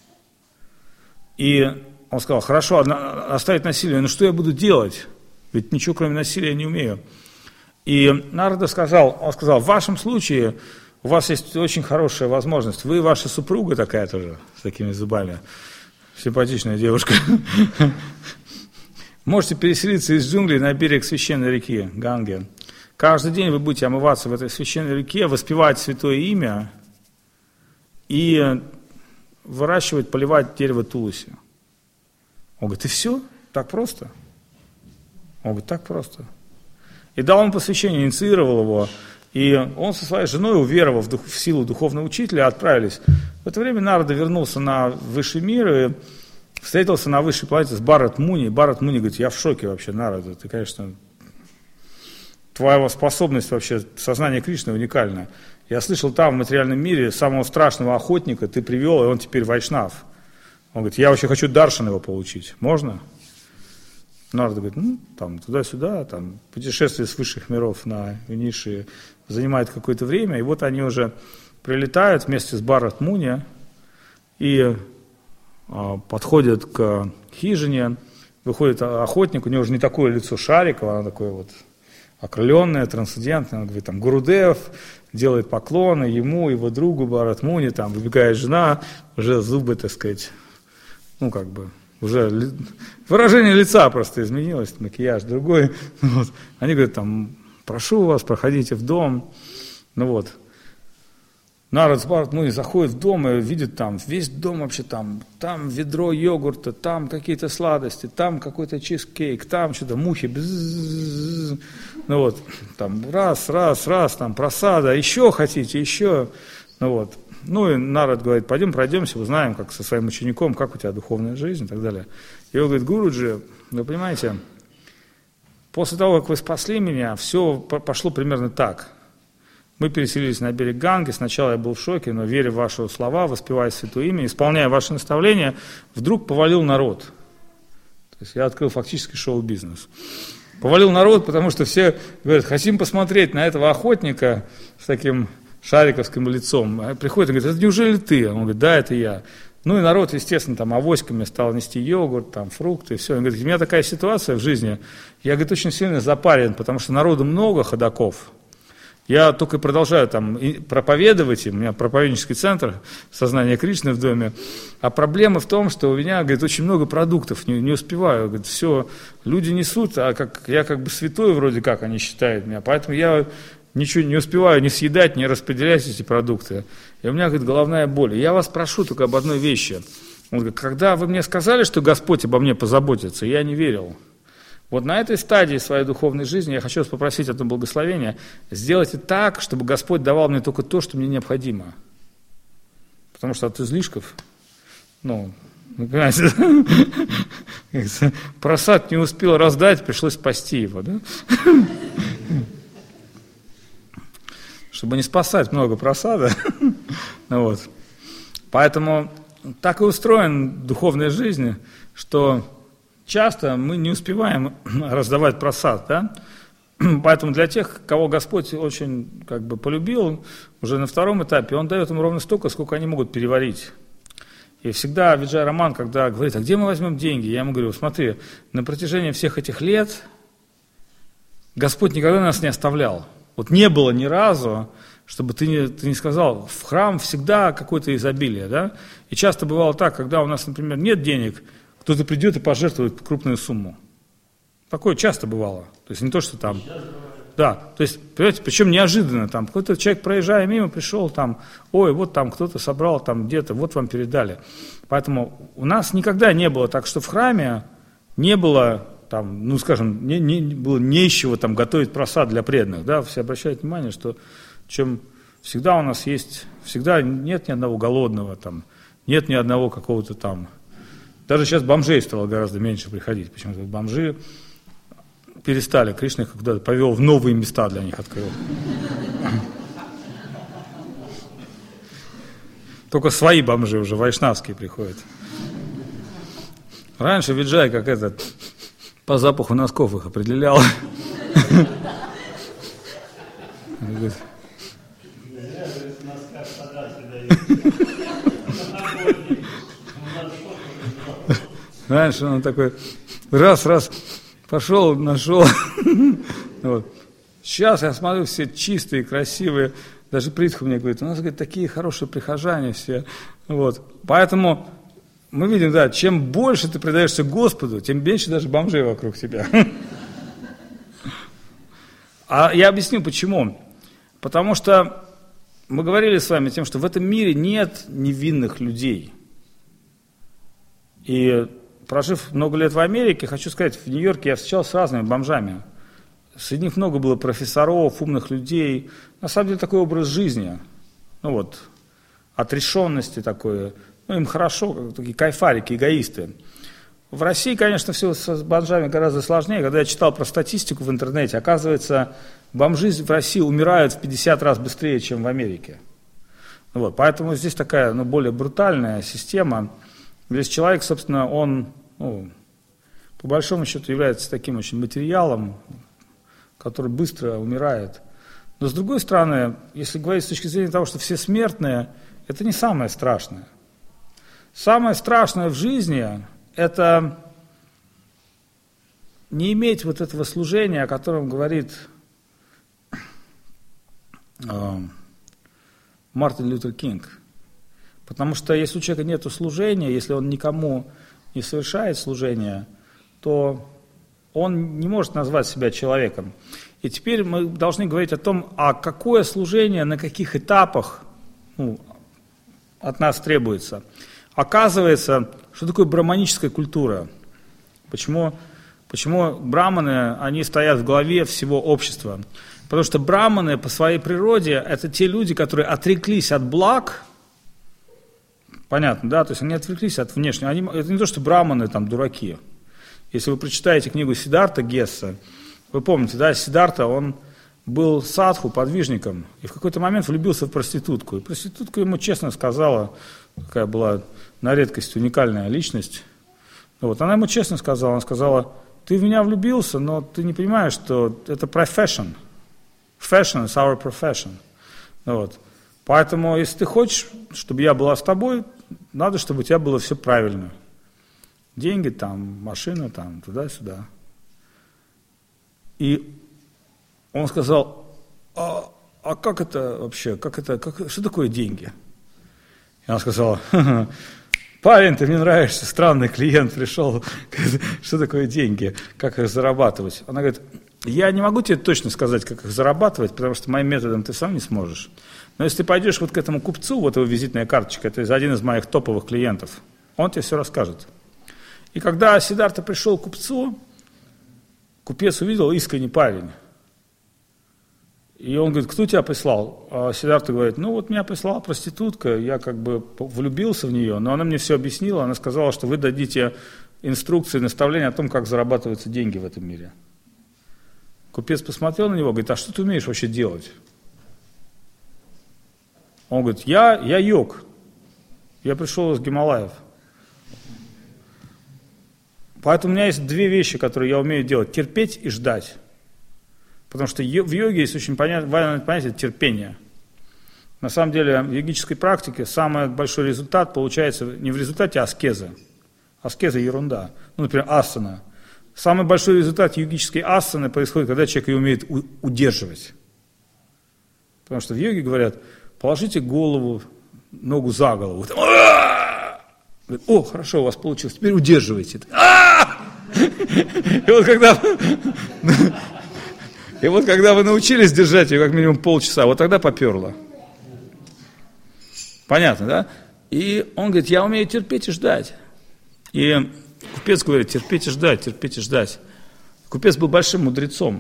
Speaker 1: И он сказал, хорошо, оставить насилие, но что я буду делать? Ведь ничего кроме насилия я не умею. И Нарада сказал, в вашем случае у вас есть очень хорошая возможность. Вы, ваша супруга такая тоже, с такими зубами, симпатичная девушка. Можете переселиться из джунглей на берег священной реки Ганги. Каждый день вы будете омываться в этой священной реке, воспевать святое имя и выращивать, поливать дерево туласи. Он говорит, и все? Так просто? Он говорит, так просто. И дал ему посвящение, инициировал его, и он со своей женой, уверовав в силу духовного учителя, отправились. В это время Нарада вернулся на высший мир и встретился на высшей планете с Бхарат Муни. Бхарат Муни говорит, я в шоке вообще, Нарада, ты, конечно... Твоя способность вообще, сознание Кришны уникальное. Я слышал, там в материальном мире самого страшного охотника ты привел, и он теперь вайшнав. Он говорит, я вообще хочу даршан его получить. Можно? Нарада говорит, там туда-сюда, там путешествие с высших миров на ниши занимает какое-то время, и вот они уже прилетают вместе с Бхарат Муни и подходят к хижине, выходит охотник, у него уже не такое лицо Шарикова, оно такое вот окрыленное, трансцендентное. Он говорит, там, Гурудев делает поклоны ему, его другу Бхарат Муни, там, выбегает жена, уже зубы, так сказать, ну, как бы, уже выражение лица просто изменилось, макияж другой. Вот. Они говорят, там, прошу вас, проходите в дом. Ну вот. Народ Бхарат Муни заходит в дом и видит там весь дом вообще там ведро йогурта, там какие-то сладости, там какой-то чизкейк, там что-то мухи, бзззз. Ну вот, там раз, там просада, еще хотите, еще. Ну вот. Ну и народ говорит, пойдем пройдемся, узнаем, как со своим учеником, как у тебя духовная жизнь и так далее. И он говорит, Гуруджи, вы понимаете, после того, как вы спасли меня, все пошло примерно так. Мы переселились на берег Ганги, сначала я был в шоке, но веря в ваши слова, воспевая святое имя, исполняя ваши наставления, вдруг повалил народ. То есть я открыл фактически шоу-бизнес. Повалил народ, потому что все говорят, хотим посмотреть на этого охотника с таким шариковским лицом. Приходит и говорит, это неужели ты? Он говорит, да, это я. Ну и народ, естественно, там авоськами стал нести йогурт, там фрукты, и все. Он говорит, у меня такая ситуация в жизни, я, говорит, очень сильно запарен, потому что народу много ходаков. Я только продолжаю там проповедовать, у меня проповеднический центр сознания Кришны в доме, а проблема в том, что у меня, говорит, очень много продуктов, не успеваю, говорит, все, люди несут, а я как бы святой вроде как они считают меня, поэтому я ничего не успеваю ни съедать, ни распределять эти продукты, и у меня, говорит, головная боль. Я вас прошу только об одной вещи, он говорит, когда вы мне сказали, что Господь обо мне позаботится, я не верил. Вот на этой стадии своей духовной жизни я хочу вас попросить одно благословение. Сделайте так, чтобы Господь давал мне только то, что мне необходимо. Потому что от излишков, вы понимаете, просад не успел раздать, пришлось спасти его, да? Чтобы не спасать много просада. Вот. Поэтому так и устроена духовная жизнь, что часто мы не успеваем раздавать просад, да? Поэтому для тех, кого Господь очень полюбил, уже на втором этапе, Он дает им ровно столько, сколько они могут переварить. И всегда Виджай Раман, когда говорит, а где мы возьмем деньги? Я ему говорю, смотри, на протяжении всех этих лет Господь никогда нас не оставлял. Вот не было ни разу, чтобы ты не сказал, в храм всегда какое-то изобилие, да? И часто бывало так, когда у нас, например, нет денег, кто-то придет и пожертвует крупную сумму. Такое часто бывало. То есть не то, что там... Да, то есть, понимаете, причем неожиданно. Там какой-то человек, проезжая мимо, пришел, там, ой, вот там кто-то собрал там где-то, вот вам передали. Поэтому у нас никогда не было так, что в храме не было, там, не было не из чего там готовить просад для преданных. Да? Все обращают внимание, что чем всегда у нас есть, всегда нет ни одного голодного, там, нет ни одного какого-то там... Даже сейчас бомжей стало гораздо меньше приходить. Почему-то бомжи перестали. Кришна их куда-то повел в новые места для них открыл. Только свои бомжи уже, вайшнавские приходят. Раньше Виджай как по запаху носков их определял. Раньше он такой раз, пошел, нашел. Вот. Сейчас я смотрю, все чистые, красивые. Даже Притху мне говорит, у нас, говорит, такие хорошие прихожане все. Вот. Поэтому мы видим, да, чем больше ты предаешься Господу, тем меньше даже бомжей вокруг тебя. А я объясню, почему. Потому что мы говорили с вами тем, что в этом мире нет невинных людей. И прожив много лет в Америке, хочу сказать, в Нью-Йорке я встречался с разными бомжами. Среди них много было профессоров, умных людей. На самом деле такой образ жизни, отрешенности такой. Им хорошо, такие кайфарики, эгоисты. В России, конечно, все с бомжами гораздо сложнее. Когда я читал про статистику в интернете, оказывается, бомжи в России умирают в 50 раз быстрее, чем в Америке. Поэтому здесь такая более брутальная система. Здесь человек, собственно, он, по большому счету, является таким очень материалом, который быстро умирает. Но с другой стороны, если говорить с точки зрения того, что все смертные, это не самое страшное. Самое страшное в жизни – это не иметь этого служения, о котором говорит Мартин Лютер Кинг. Потому что если у человека нет служения, если он никому не совершает служение, то он не может назвать себя человеком. И теперь мы должны говорить о том, а какое служение, на каких этапах от нас требуется. Оказывается, что такое браманическая культура? Почему браманы, они стоят в главе всего общества? Потому что браманы по своей природе это те люди, которые отреклись от благ. Понятно, да? То есть они отвлеклись от внешнего. Это не то, что браманы там дураки. Если вы прочитаете книгу Сиддхарта Гесса, вы помните, да, Сиддхарта, он был садху, подвижником, и в какой-то момент влюбился в проститутку. И проститутка ему честно сказала, какая была на редкость уникальная личность. Вот, она ему честно сказала, она сказала: ты в меня влюбился, но ты не понимаешь, что это profession. Fashion is our profession. Вот. Поэтому, если ты хочешь, чтобы я была с тобой, надо, чтобы у тебя было все правильно. Деньги там, машина там, туда-сюда. И он сказал: а как это вообще, что такое деньги? И она сказала: парень, ты мне нравишься, странный клиент пришел, что такое деньги, как их зарабатывать? Она говорит: я не могу тебе точно сказать, как их зарабатывать, потому что моим методом ты сам не сможешь. Но если ты пойдешь вот к этому купцу, вот его визитная карточка, это один из моих топовых клиентов, он тебе все расскажет. И когда Сиддхарта пришел к купцу, купец увидел искренний парень. И он говорит: кто тебя прислал? А Сиддхарта говорит: ну вот меня прислала проститутка, я как бы влюбился в нее, но она мне все объяснила, она сказала, что вы дадите инструкции, наставления о том, как зарабатываются деньги в этом мире. Купец посмотрел на него, говорит: а что ты умеешь вообще делать? Он говорит: я йог, я пришел из Гималаев. Поэтому у меня есть две вещи, которые я умею делать: терпеть и ждать. Потому что в йоге есть очень важное понятие терпения. На самом деле в йогической практике самый большой результат получается не в результате аскезы. Аскеза ерунда. Ну, например, асана. Самый большой результат йогической асаны происходит, когда человек ее умеет удерживать. Потому что в йоге говорят: положите голову, ногу за голову. Говорит: о, хорошо, у вас получилось, теперь удерживайте. И вот когда вы научились держать ее как минимум полчаса, вот тогда поперло. Понятно, да? И он говорит: я умею терпеть и ждать. И купец говорит: терпеть и ждать, терпеть и ждать. Купец был большим мудрецом.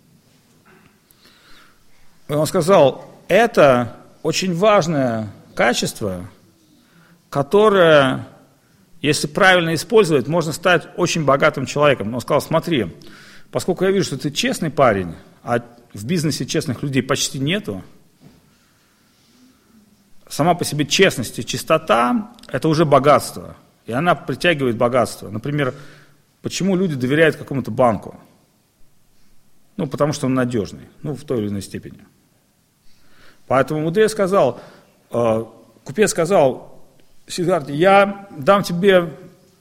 Speaker 1: И он сказал: это очень важное качество, которое, если правильно использовать, можно стать очень богатым человеком. Он сказал: смотри, поскольку я вижу, что ты честный парень, а в бизнесе честных людей почти нету, сама по себе честность и чистота – это уже богатство. И она притягивает богатство. Например, почему люди доверяют какому-то банку? Ну, потому что он надежный, в той или иной степени. Поэтому мудрец сказал, купец сказал: Сиддхарте, я дам тебе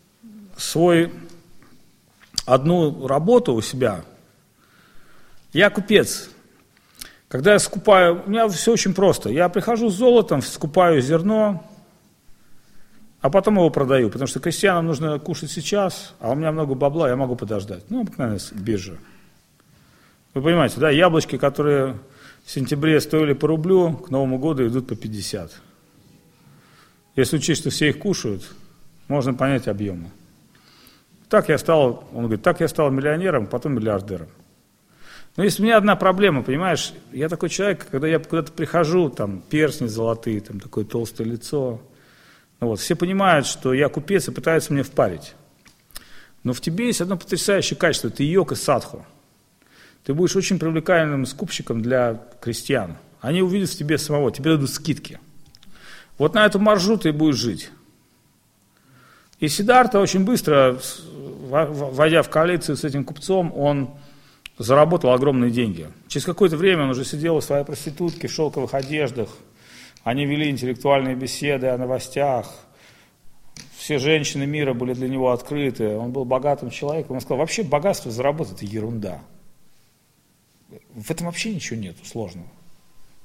Speaker 1: одну работу у себя. Я купец. Когда я скупаю, у меня все очень просто. Я прихожу с золотом, скупаю зерно, а потом его продаю. Потому что крестьянам нужно кушать сейчас, а у меня много бабла, я могу подождать. Обыкновенная биржа. Вы понимаете, да, яблочки, которые в сентябре стоили по рублю, к Новому году идут по 50. Если учесть, что все их кушают, можно понять объемы. Он говорит, так я стал миллионером, потом миллиардером. Но есть у меня одна проблема, понимаешь, я такой человек, когда я куда-то прихожу, там перстни золотые, там такое толстое лицо, все понимают, что я купец и пытаются мне впарить. Но в тебе есть одно потрясающее качество, ты йог и садху. Ты будешь очень привлекательным скупщиком для крестьян. Они увидят в тебе самого, тебе дадут скидки. Вот на этом маржу ты будешь жить. И Сиддхарта очень быстро, войдя в коалицию с этим купцом, он заработал огромные деньги. Через какое-то время он уже сидел у своей проститутки в шелковых одеждах. Они вели интеллектуальные беседы о новостях. Все женщины мира были для него открыты. Он был богатым человеком. Он сказал: вообще богатство заработать – это ерунда. В этом вообще ничего нету сложного.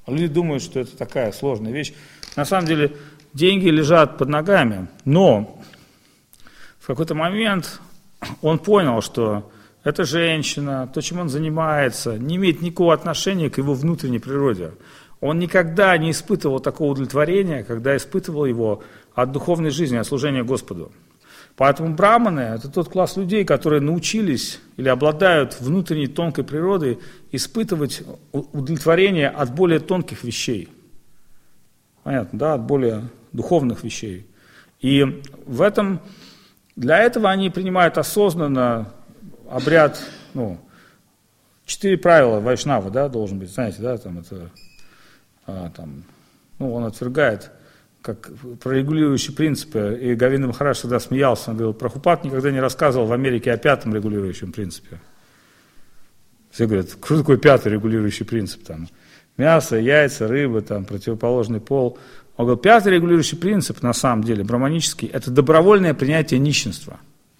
Speaker 1: А люди думают, что это такая сложная вещь. На самом деле деньги лежат под ногами, но в какой-то момент он понял, что эта женщина, то, чем он занимается, не имеет никакого отношения к его внутренней природе. Он никогда не испытывал такого удовлетворения, когда испытывал его от духовной жизни, от служения Господу. Поэтому браманы – это тот класс людей, которые научились или обладают внутренней тонкой природой испытывать удовлетворение от более тонких вещей. Понятно, да? От более духовных вещей. И для этого они принимают осознанно обряд, 4 правила вайшнава, да, должен быть, знаете, да, он отвергает как прорегулирующие принципы, и Говинда Махарадж всегда смеялся, он говорил, Прабхупад никогда не рассказывал в Америке о 5-м регулирующем принципе. Все говорят, что такое 5-й регулирующий принцип? Мясо, яйца, рыба, противоположный пол. Он говорил, 5-й регулирующий принцип, на самом деле, браманический, это добровольное принятие нищенства.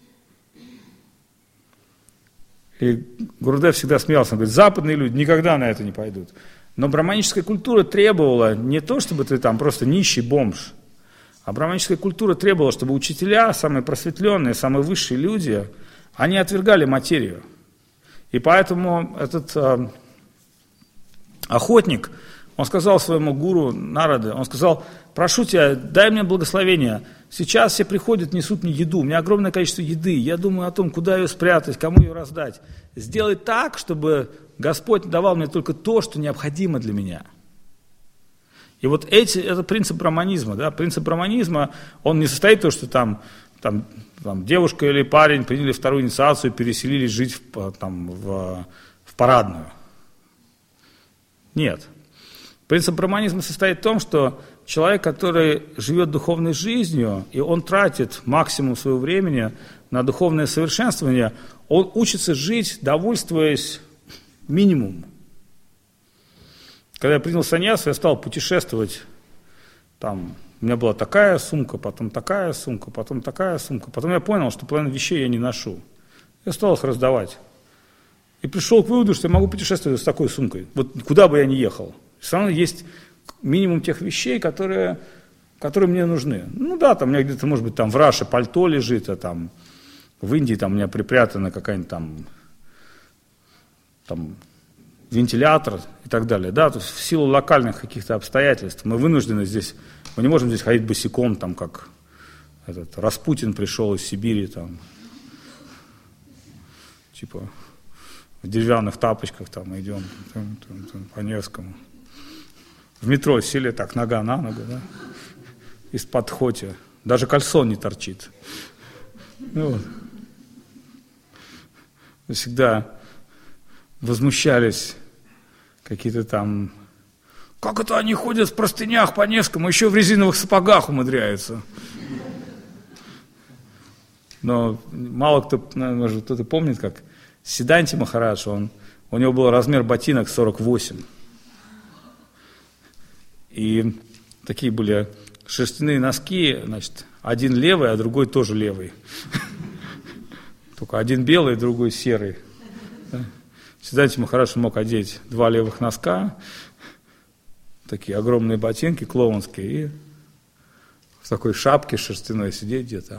Speaker 1: И Гурудев всегда смеялся, он говорит, западные люди никогда на это не пойдут. Но браманическая культура требовала не то, чтобы ты просто нищий бомж, а браманическая культура требовала, чтобы учителя, самые просветленные, самые высшие люди, они отвергали материю. И поэтому этот охотник, он сказал своему гуру Нараде, он сказал, прошу тебя, дай мне благословение, сейчас все приходят, несут мне еду, у меня огромное количество еды, я думаю о том, куда ее спрятать, кому ее раздать. Сделай так, чтобы Господь давал мне только то, что необходимо для меня. И вот это принцип браманизма. Да? Принцип браманизма, он не состоит в том, что там девушка или парень приняли вторую инициацию, переселились жить в парадную. Нет. Принцип браманизма состоит в том, что человек, который живет духовной жизнью, и он тратит максимум своего времени на духовное совершенствование, он учится жить, довольствуясь минимумом. Когда я принял саньясу, я стал путешествовать. У меня была такая сумка, потом такая сумка, потом такая сумка. Потом я понял, что половину вещей я не ношу. Я стал их раздавать. И пришел к выводу, что я могу путешествовать с такой сумкой. Вот куда бы я ни ехал. Все равно есть минимум тех вещей, которые мне нужны. У меня где-то, может быть, в Раше пальто лежит, а в Индии у меня припрятана какая-нибудь вентилятор и так далее. Да, то есть в силу локальных каких-то обстоятельств мы вынуждены здесь, мы не можем здесь ходить босиком, как Распутин пришел из Сибири, в деревянных тапочках идем по Невскому. В метро сели нога на ногу, да, из-под хоти. Даже кальсон не торчит. Всегда возмущались какие-то как это они ходят в простынях по Невскому, еще в резиновых сапогах умудряются. Но мало кто, может, кто-то помнит, как Сиданти Махарадж, у него был размер ботинок 48. И такие были шерстяные носки, один левый, а другой тоже левый. Только один белый, другой серый. Сиданти Махарадж мог одеть 2 левых носка, такие огромные ботинки клоунские, и в такой шапке шерстяной сидеть где-то.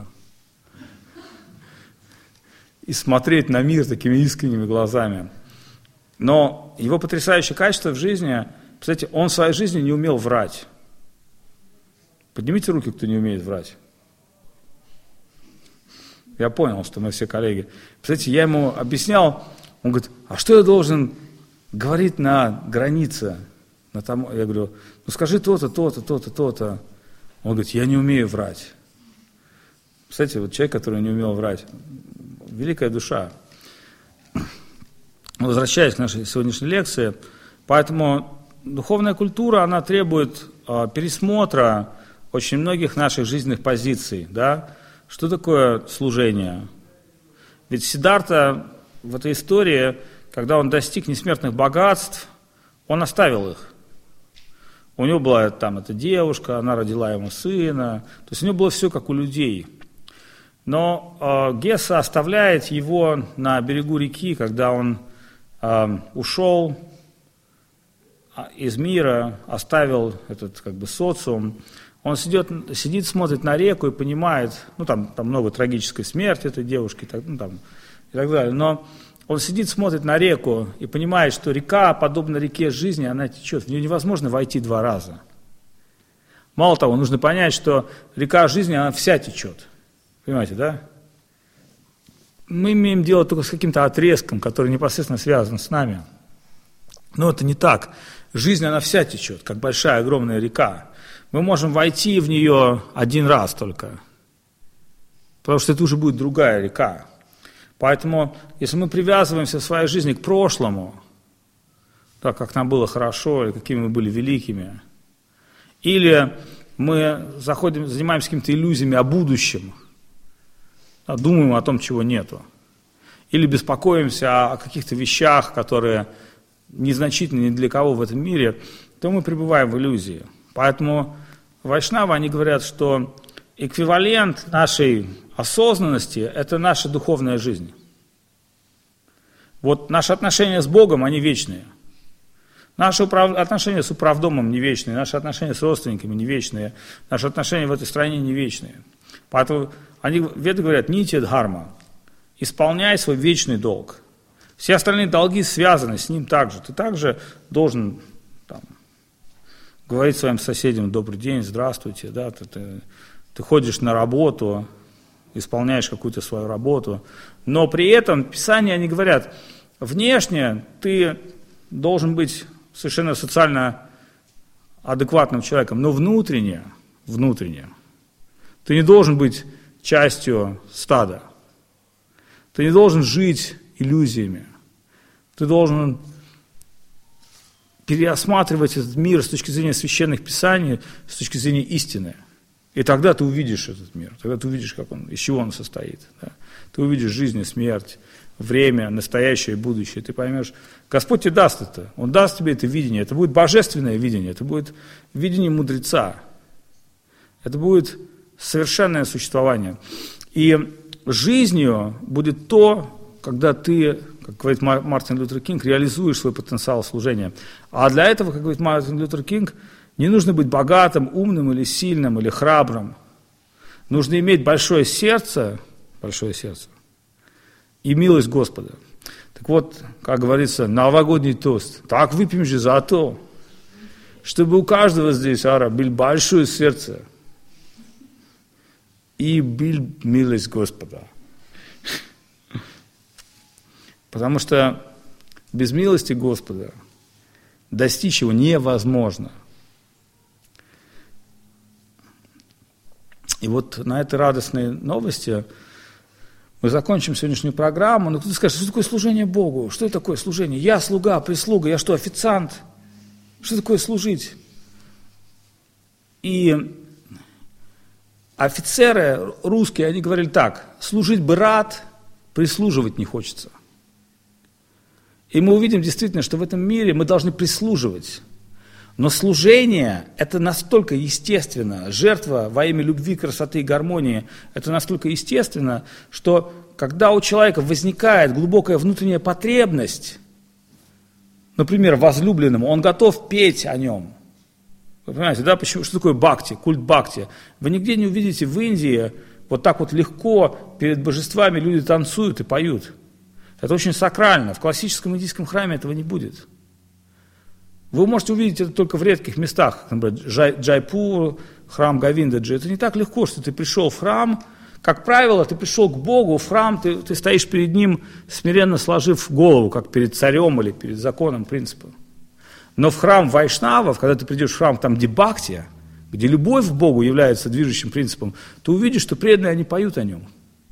Speaker 1: И смотреть на мир такими искренними глазами. Но его потрясающее качество в жизни, кстати, он в своей жизни не умел врать. Поднимите руки, кто не умеет врать. Я понял, что мы все коллеги. Кстати, я ему объяснял, он говорит, а что я должен говорить на границе? Я говорю, скажи то-то, то-то, то-то, то-то. Он говорит, я не умею врать. Кстати, человек, который не умел врать, великая душа. Возвращаясь к нашей сегодняшней лекции, поэтому духовная культура, она требует пересмотра очень многих наших жизненных позиций. Да? Что такое служение? Ведь Сиддхартха в этой истории, когда он достиг несмертных богатств, он оставил их. У него была эта девушка, она родила ему сына, то есть у него было все как у людей. Но Гесса оставляет его на берегу реки, когда он ушел из мира, оставил этот как бы социум, он сидит, смотрит на реку и понимает, там много трагической смерти этой девушки, и так далее, но он сидит, смотрит на реку и понимает, что река, подобно реке жизни, она течет, в нее невозможно войти 2 раза. Мало того, нужно понять, что река жизни, она вся течет, понимаете, да? Мы имеем дело только с каким-то отрезком, который непосредственно связан с нами. Но это не так. Жизнь, она вся течет, как большая, огромная река. Мы можем войти в нее 1 раз только, потому что это уже будет другая река. Поэтому, если мы привязываемся в своей жизни к прошлому, так как нам было хорошо, или какими мы были великими, или мы занимаемся какими-то иллюзиями о будущем, думаем о том, чего нету, или беспокоимся о каких-то вещах, которые незначительны ни для кого в этом мире, то мы пребываем в иллюзии. Поэтому вайшнавы, они говорят, что эквивалент нашей осознанности – это наша духовная жизнь. Вот наши отношения с Богом, они вечные. Наши отношения с управдомом не вечные, наши отношения с родственниками не вечные, наши отношения в этой стране не вечные. Поэтому веды говорят, нитья дхарма, исполняй свой вечный долг. Все остальные долги связаны с ним также. Ты также должен говорить своим соседям добрый день, здравствуйте, да, ты ходишь на работу, исполняешь какую-то свою работу, но при этом Писания, они говорят, внешне ты должен быть совершенно социально адекватным человеком, но внутренне, ты не должен быть частью стада, ты не должен жить иллюзиями, ты должен переосматривать этот мир с точки зрения священных писаний, с точки зрения истины. И тогда ты увидишь этот мир, тогда ты увидишь, из чего он состоит. Да? Ты увидишь жизнь и смерть, время, настоящее и будущее. Ты поймешь, Господь тебе даст это, Он даст тебе это видение. Это будет божественное видение, это будет видение мудреца. Это будет совершенное существование. И жизнью будет то, когда ты, как говорит Мартин Лютер Кинг, реализуешь свой потенциал служения. А для этого, как говорит Мартин Лютер Кинг, не нужно быть богатым, умным или сильным, или храбрым. Нужно иметь большое сердце и милость Господа. Так вот, как говорится, новогодний тост. Так выпьем же за то, чтобы у каждого здесь, было большое сердце и был милость Господа. Потому что без милости Господа достичь его невозможно. И вот на этой радостной новости мы закончим сегодняшнюю программу. Но кто-то скажет, что такое служение Богу? Что это такое служение? Я слуга, прислуга, я что, официант? Что такое служить? И офицеры русские, они говорили так, служить бы рад, прислуживать не хочется. И мы увидим действительно, что в этом мире мы должны прислуживать. Но служение – это настолько естественно, жертва во имя любви, красоты и гармонии – это настолько естественно, что когда у человека возникает глубокая внутренняя потребность, например, возлюбленному, он готов петь о нем. Вы понимаете, да, почему, что такое бхакти, культ бхакти? Вы нигде не увидите в Индии вот так вот легко перед божествами люди танцуют и поют. Это очень сакрально. В классическом индийском храме этого не будет. Вы можете увидеть это только в редких местах, например, Джайпур, храм Говиндаджи. Это не так легко, что ты пришел в храм. Как правило, ты пришел к Богу в храм, ты стоишь перед Ним, смиренно сложив голову, как перед царем или перед законом, принципом. Но в храм вайшнавов, когда ты придешь в храм, там, где бхакти, где любовь к Богу является движущим принципом, ты увидишь, что преданные, они поют о Нем.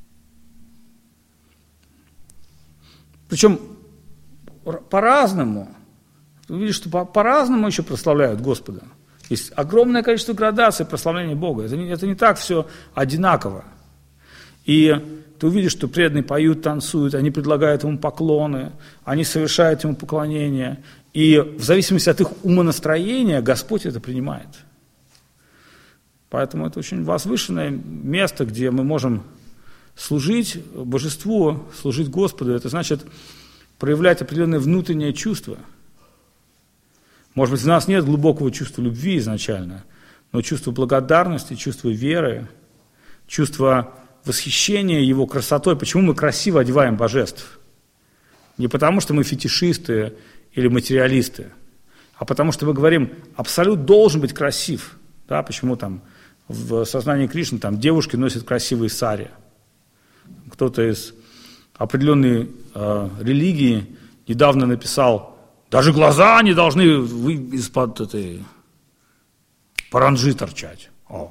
Speaker 1: Причем по-разному. Ты увидишь, что по-разному еще прославляют Господа. Есть огромное количество градаций прославления Бога. Это не так все одинаково. И ты увидишь, что преданные поют, танцуют, они предлагают Ему поклоны, они совершают Ему поклонение. И в зависимости от их умонастроения Господь это принимает. Поэтому это очень возвышенное место, где мы можем служить Божеству, служить Господу. Это значит проявлять определенное внутреннее чувство. Может быть, у нас нет глубокого чувства любви изначально, но чувство благодарности, чувство веры, чувство восхищения Его красотой. Почему мы красиво одеваем божеств? Не потому, что мы фетишисты или материалисты, а потому что мы говорим, абсолют должен быть красив. Да, почему там в сознании Кришны там, девушки носят красивые сари. Кто-то из определенной религии недавно написал, даже глаза не должны из-под этой паранджи торчать. О.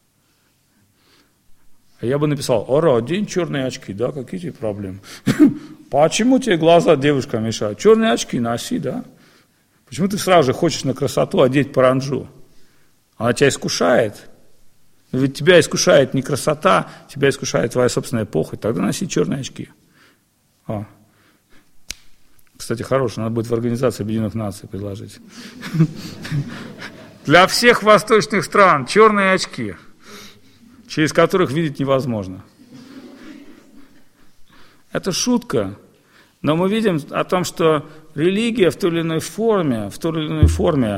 Speaker 1: А я бы написал, ора, одень черные очки, да, какие тебе проблемы? Почему тебе глаза девушка мешают? Черные очки носи, да? Почему ты сразу же хочешь на красоту одеть паранджу? Она тебя искушает. Но ведь тебя искушает не красота, тебя искушает твоя собственная похоть. Тогда носи черные очки. О. Кстати, хороший, надо будет в Организации Объединенных Наций предложить. Для всех восточных стран черные очки, через которых видеть невозможно. Это шутка, но мы видим о том, что религия в той или иной форме,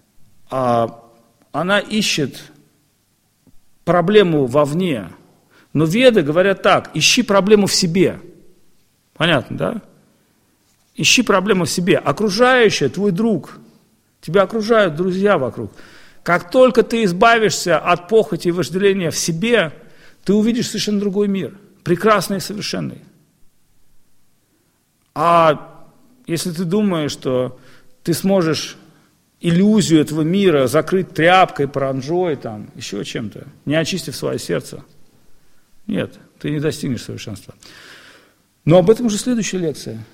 Speaker 1: она ищет проблему вовне. Но веды говорят так, ищи проблему в себе. Понятно, да? Ищи проблему в себе. Окружающий твой друг. Тебя окружают друзья вокруг. Как только ты избавишься от похоти и вожделения в себе, ты увидишь совершенно другой мир. Прекрасный и совершенный. А если ты думаешь, что ты сможешь иллюзию этого мира закрыть тряпкой, паранджой, там, еще чем-то, не очистив свое сердце, нет, ты не достигнешь совершенства. Но об этом уже следующая лекция.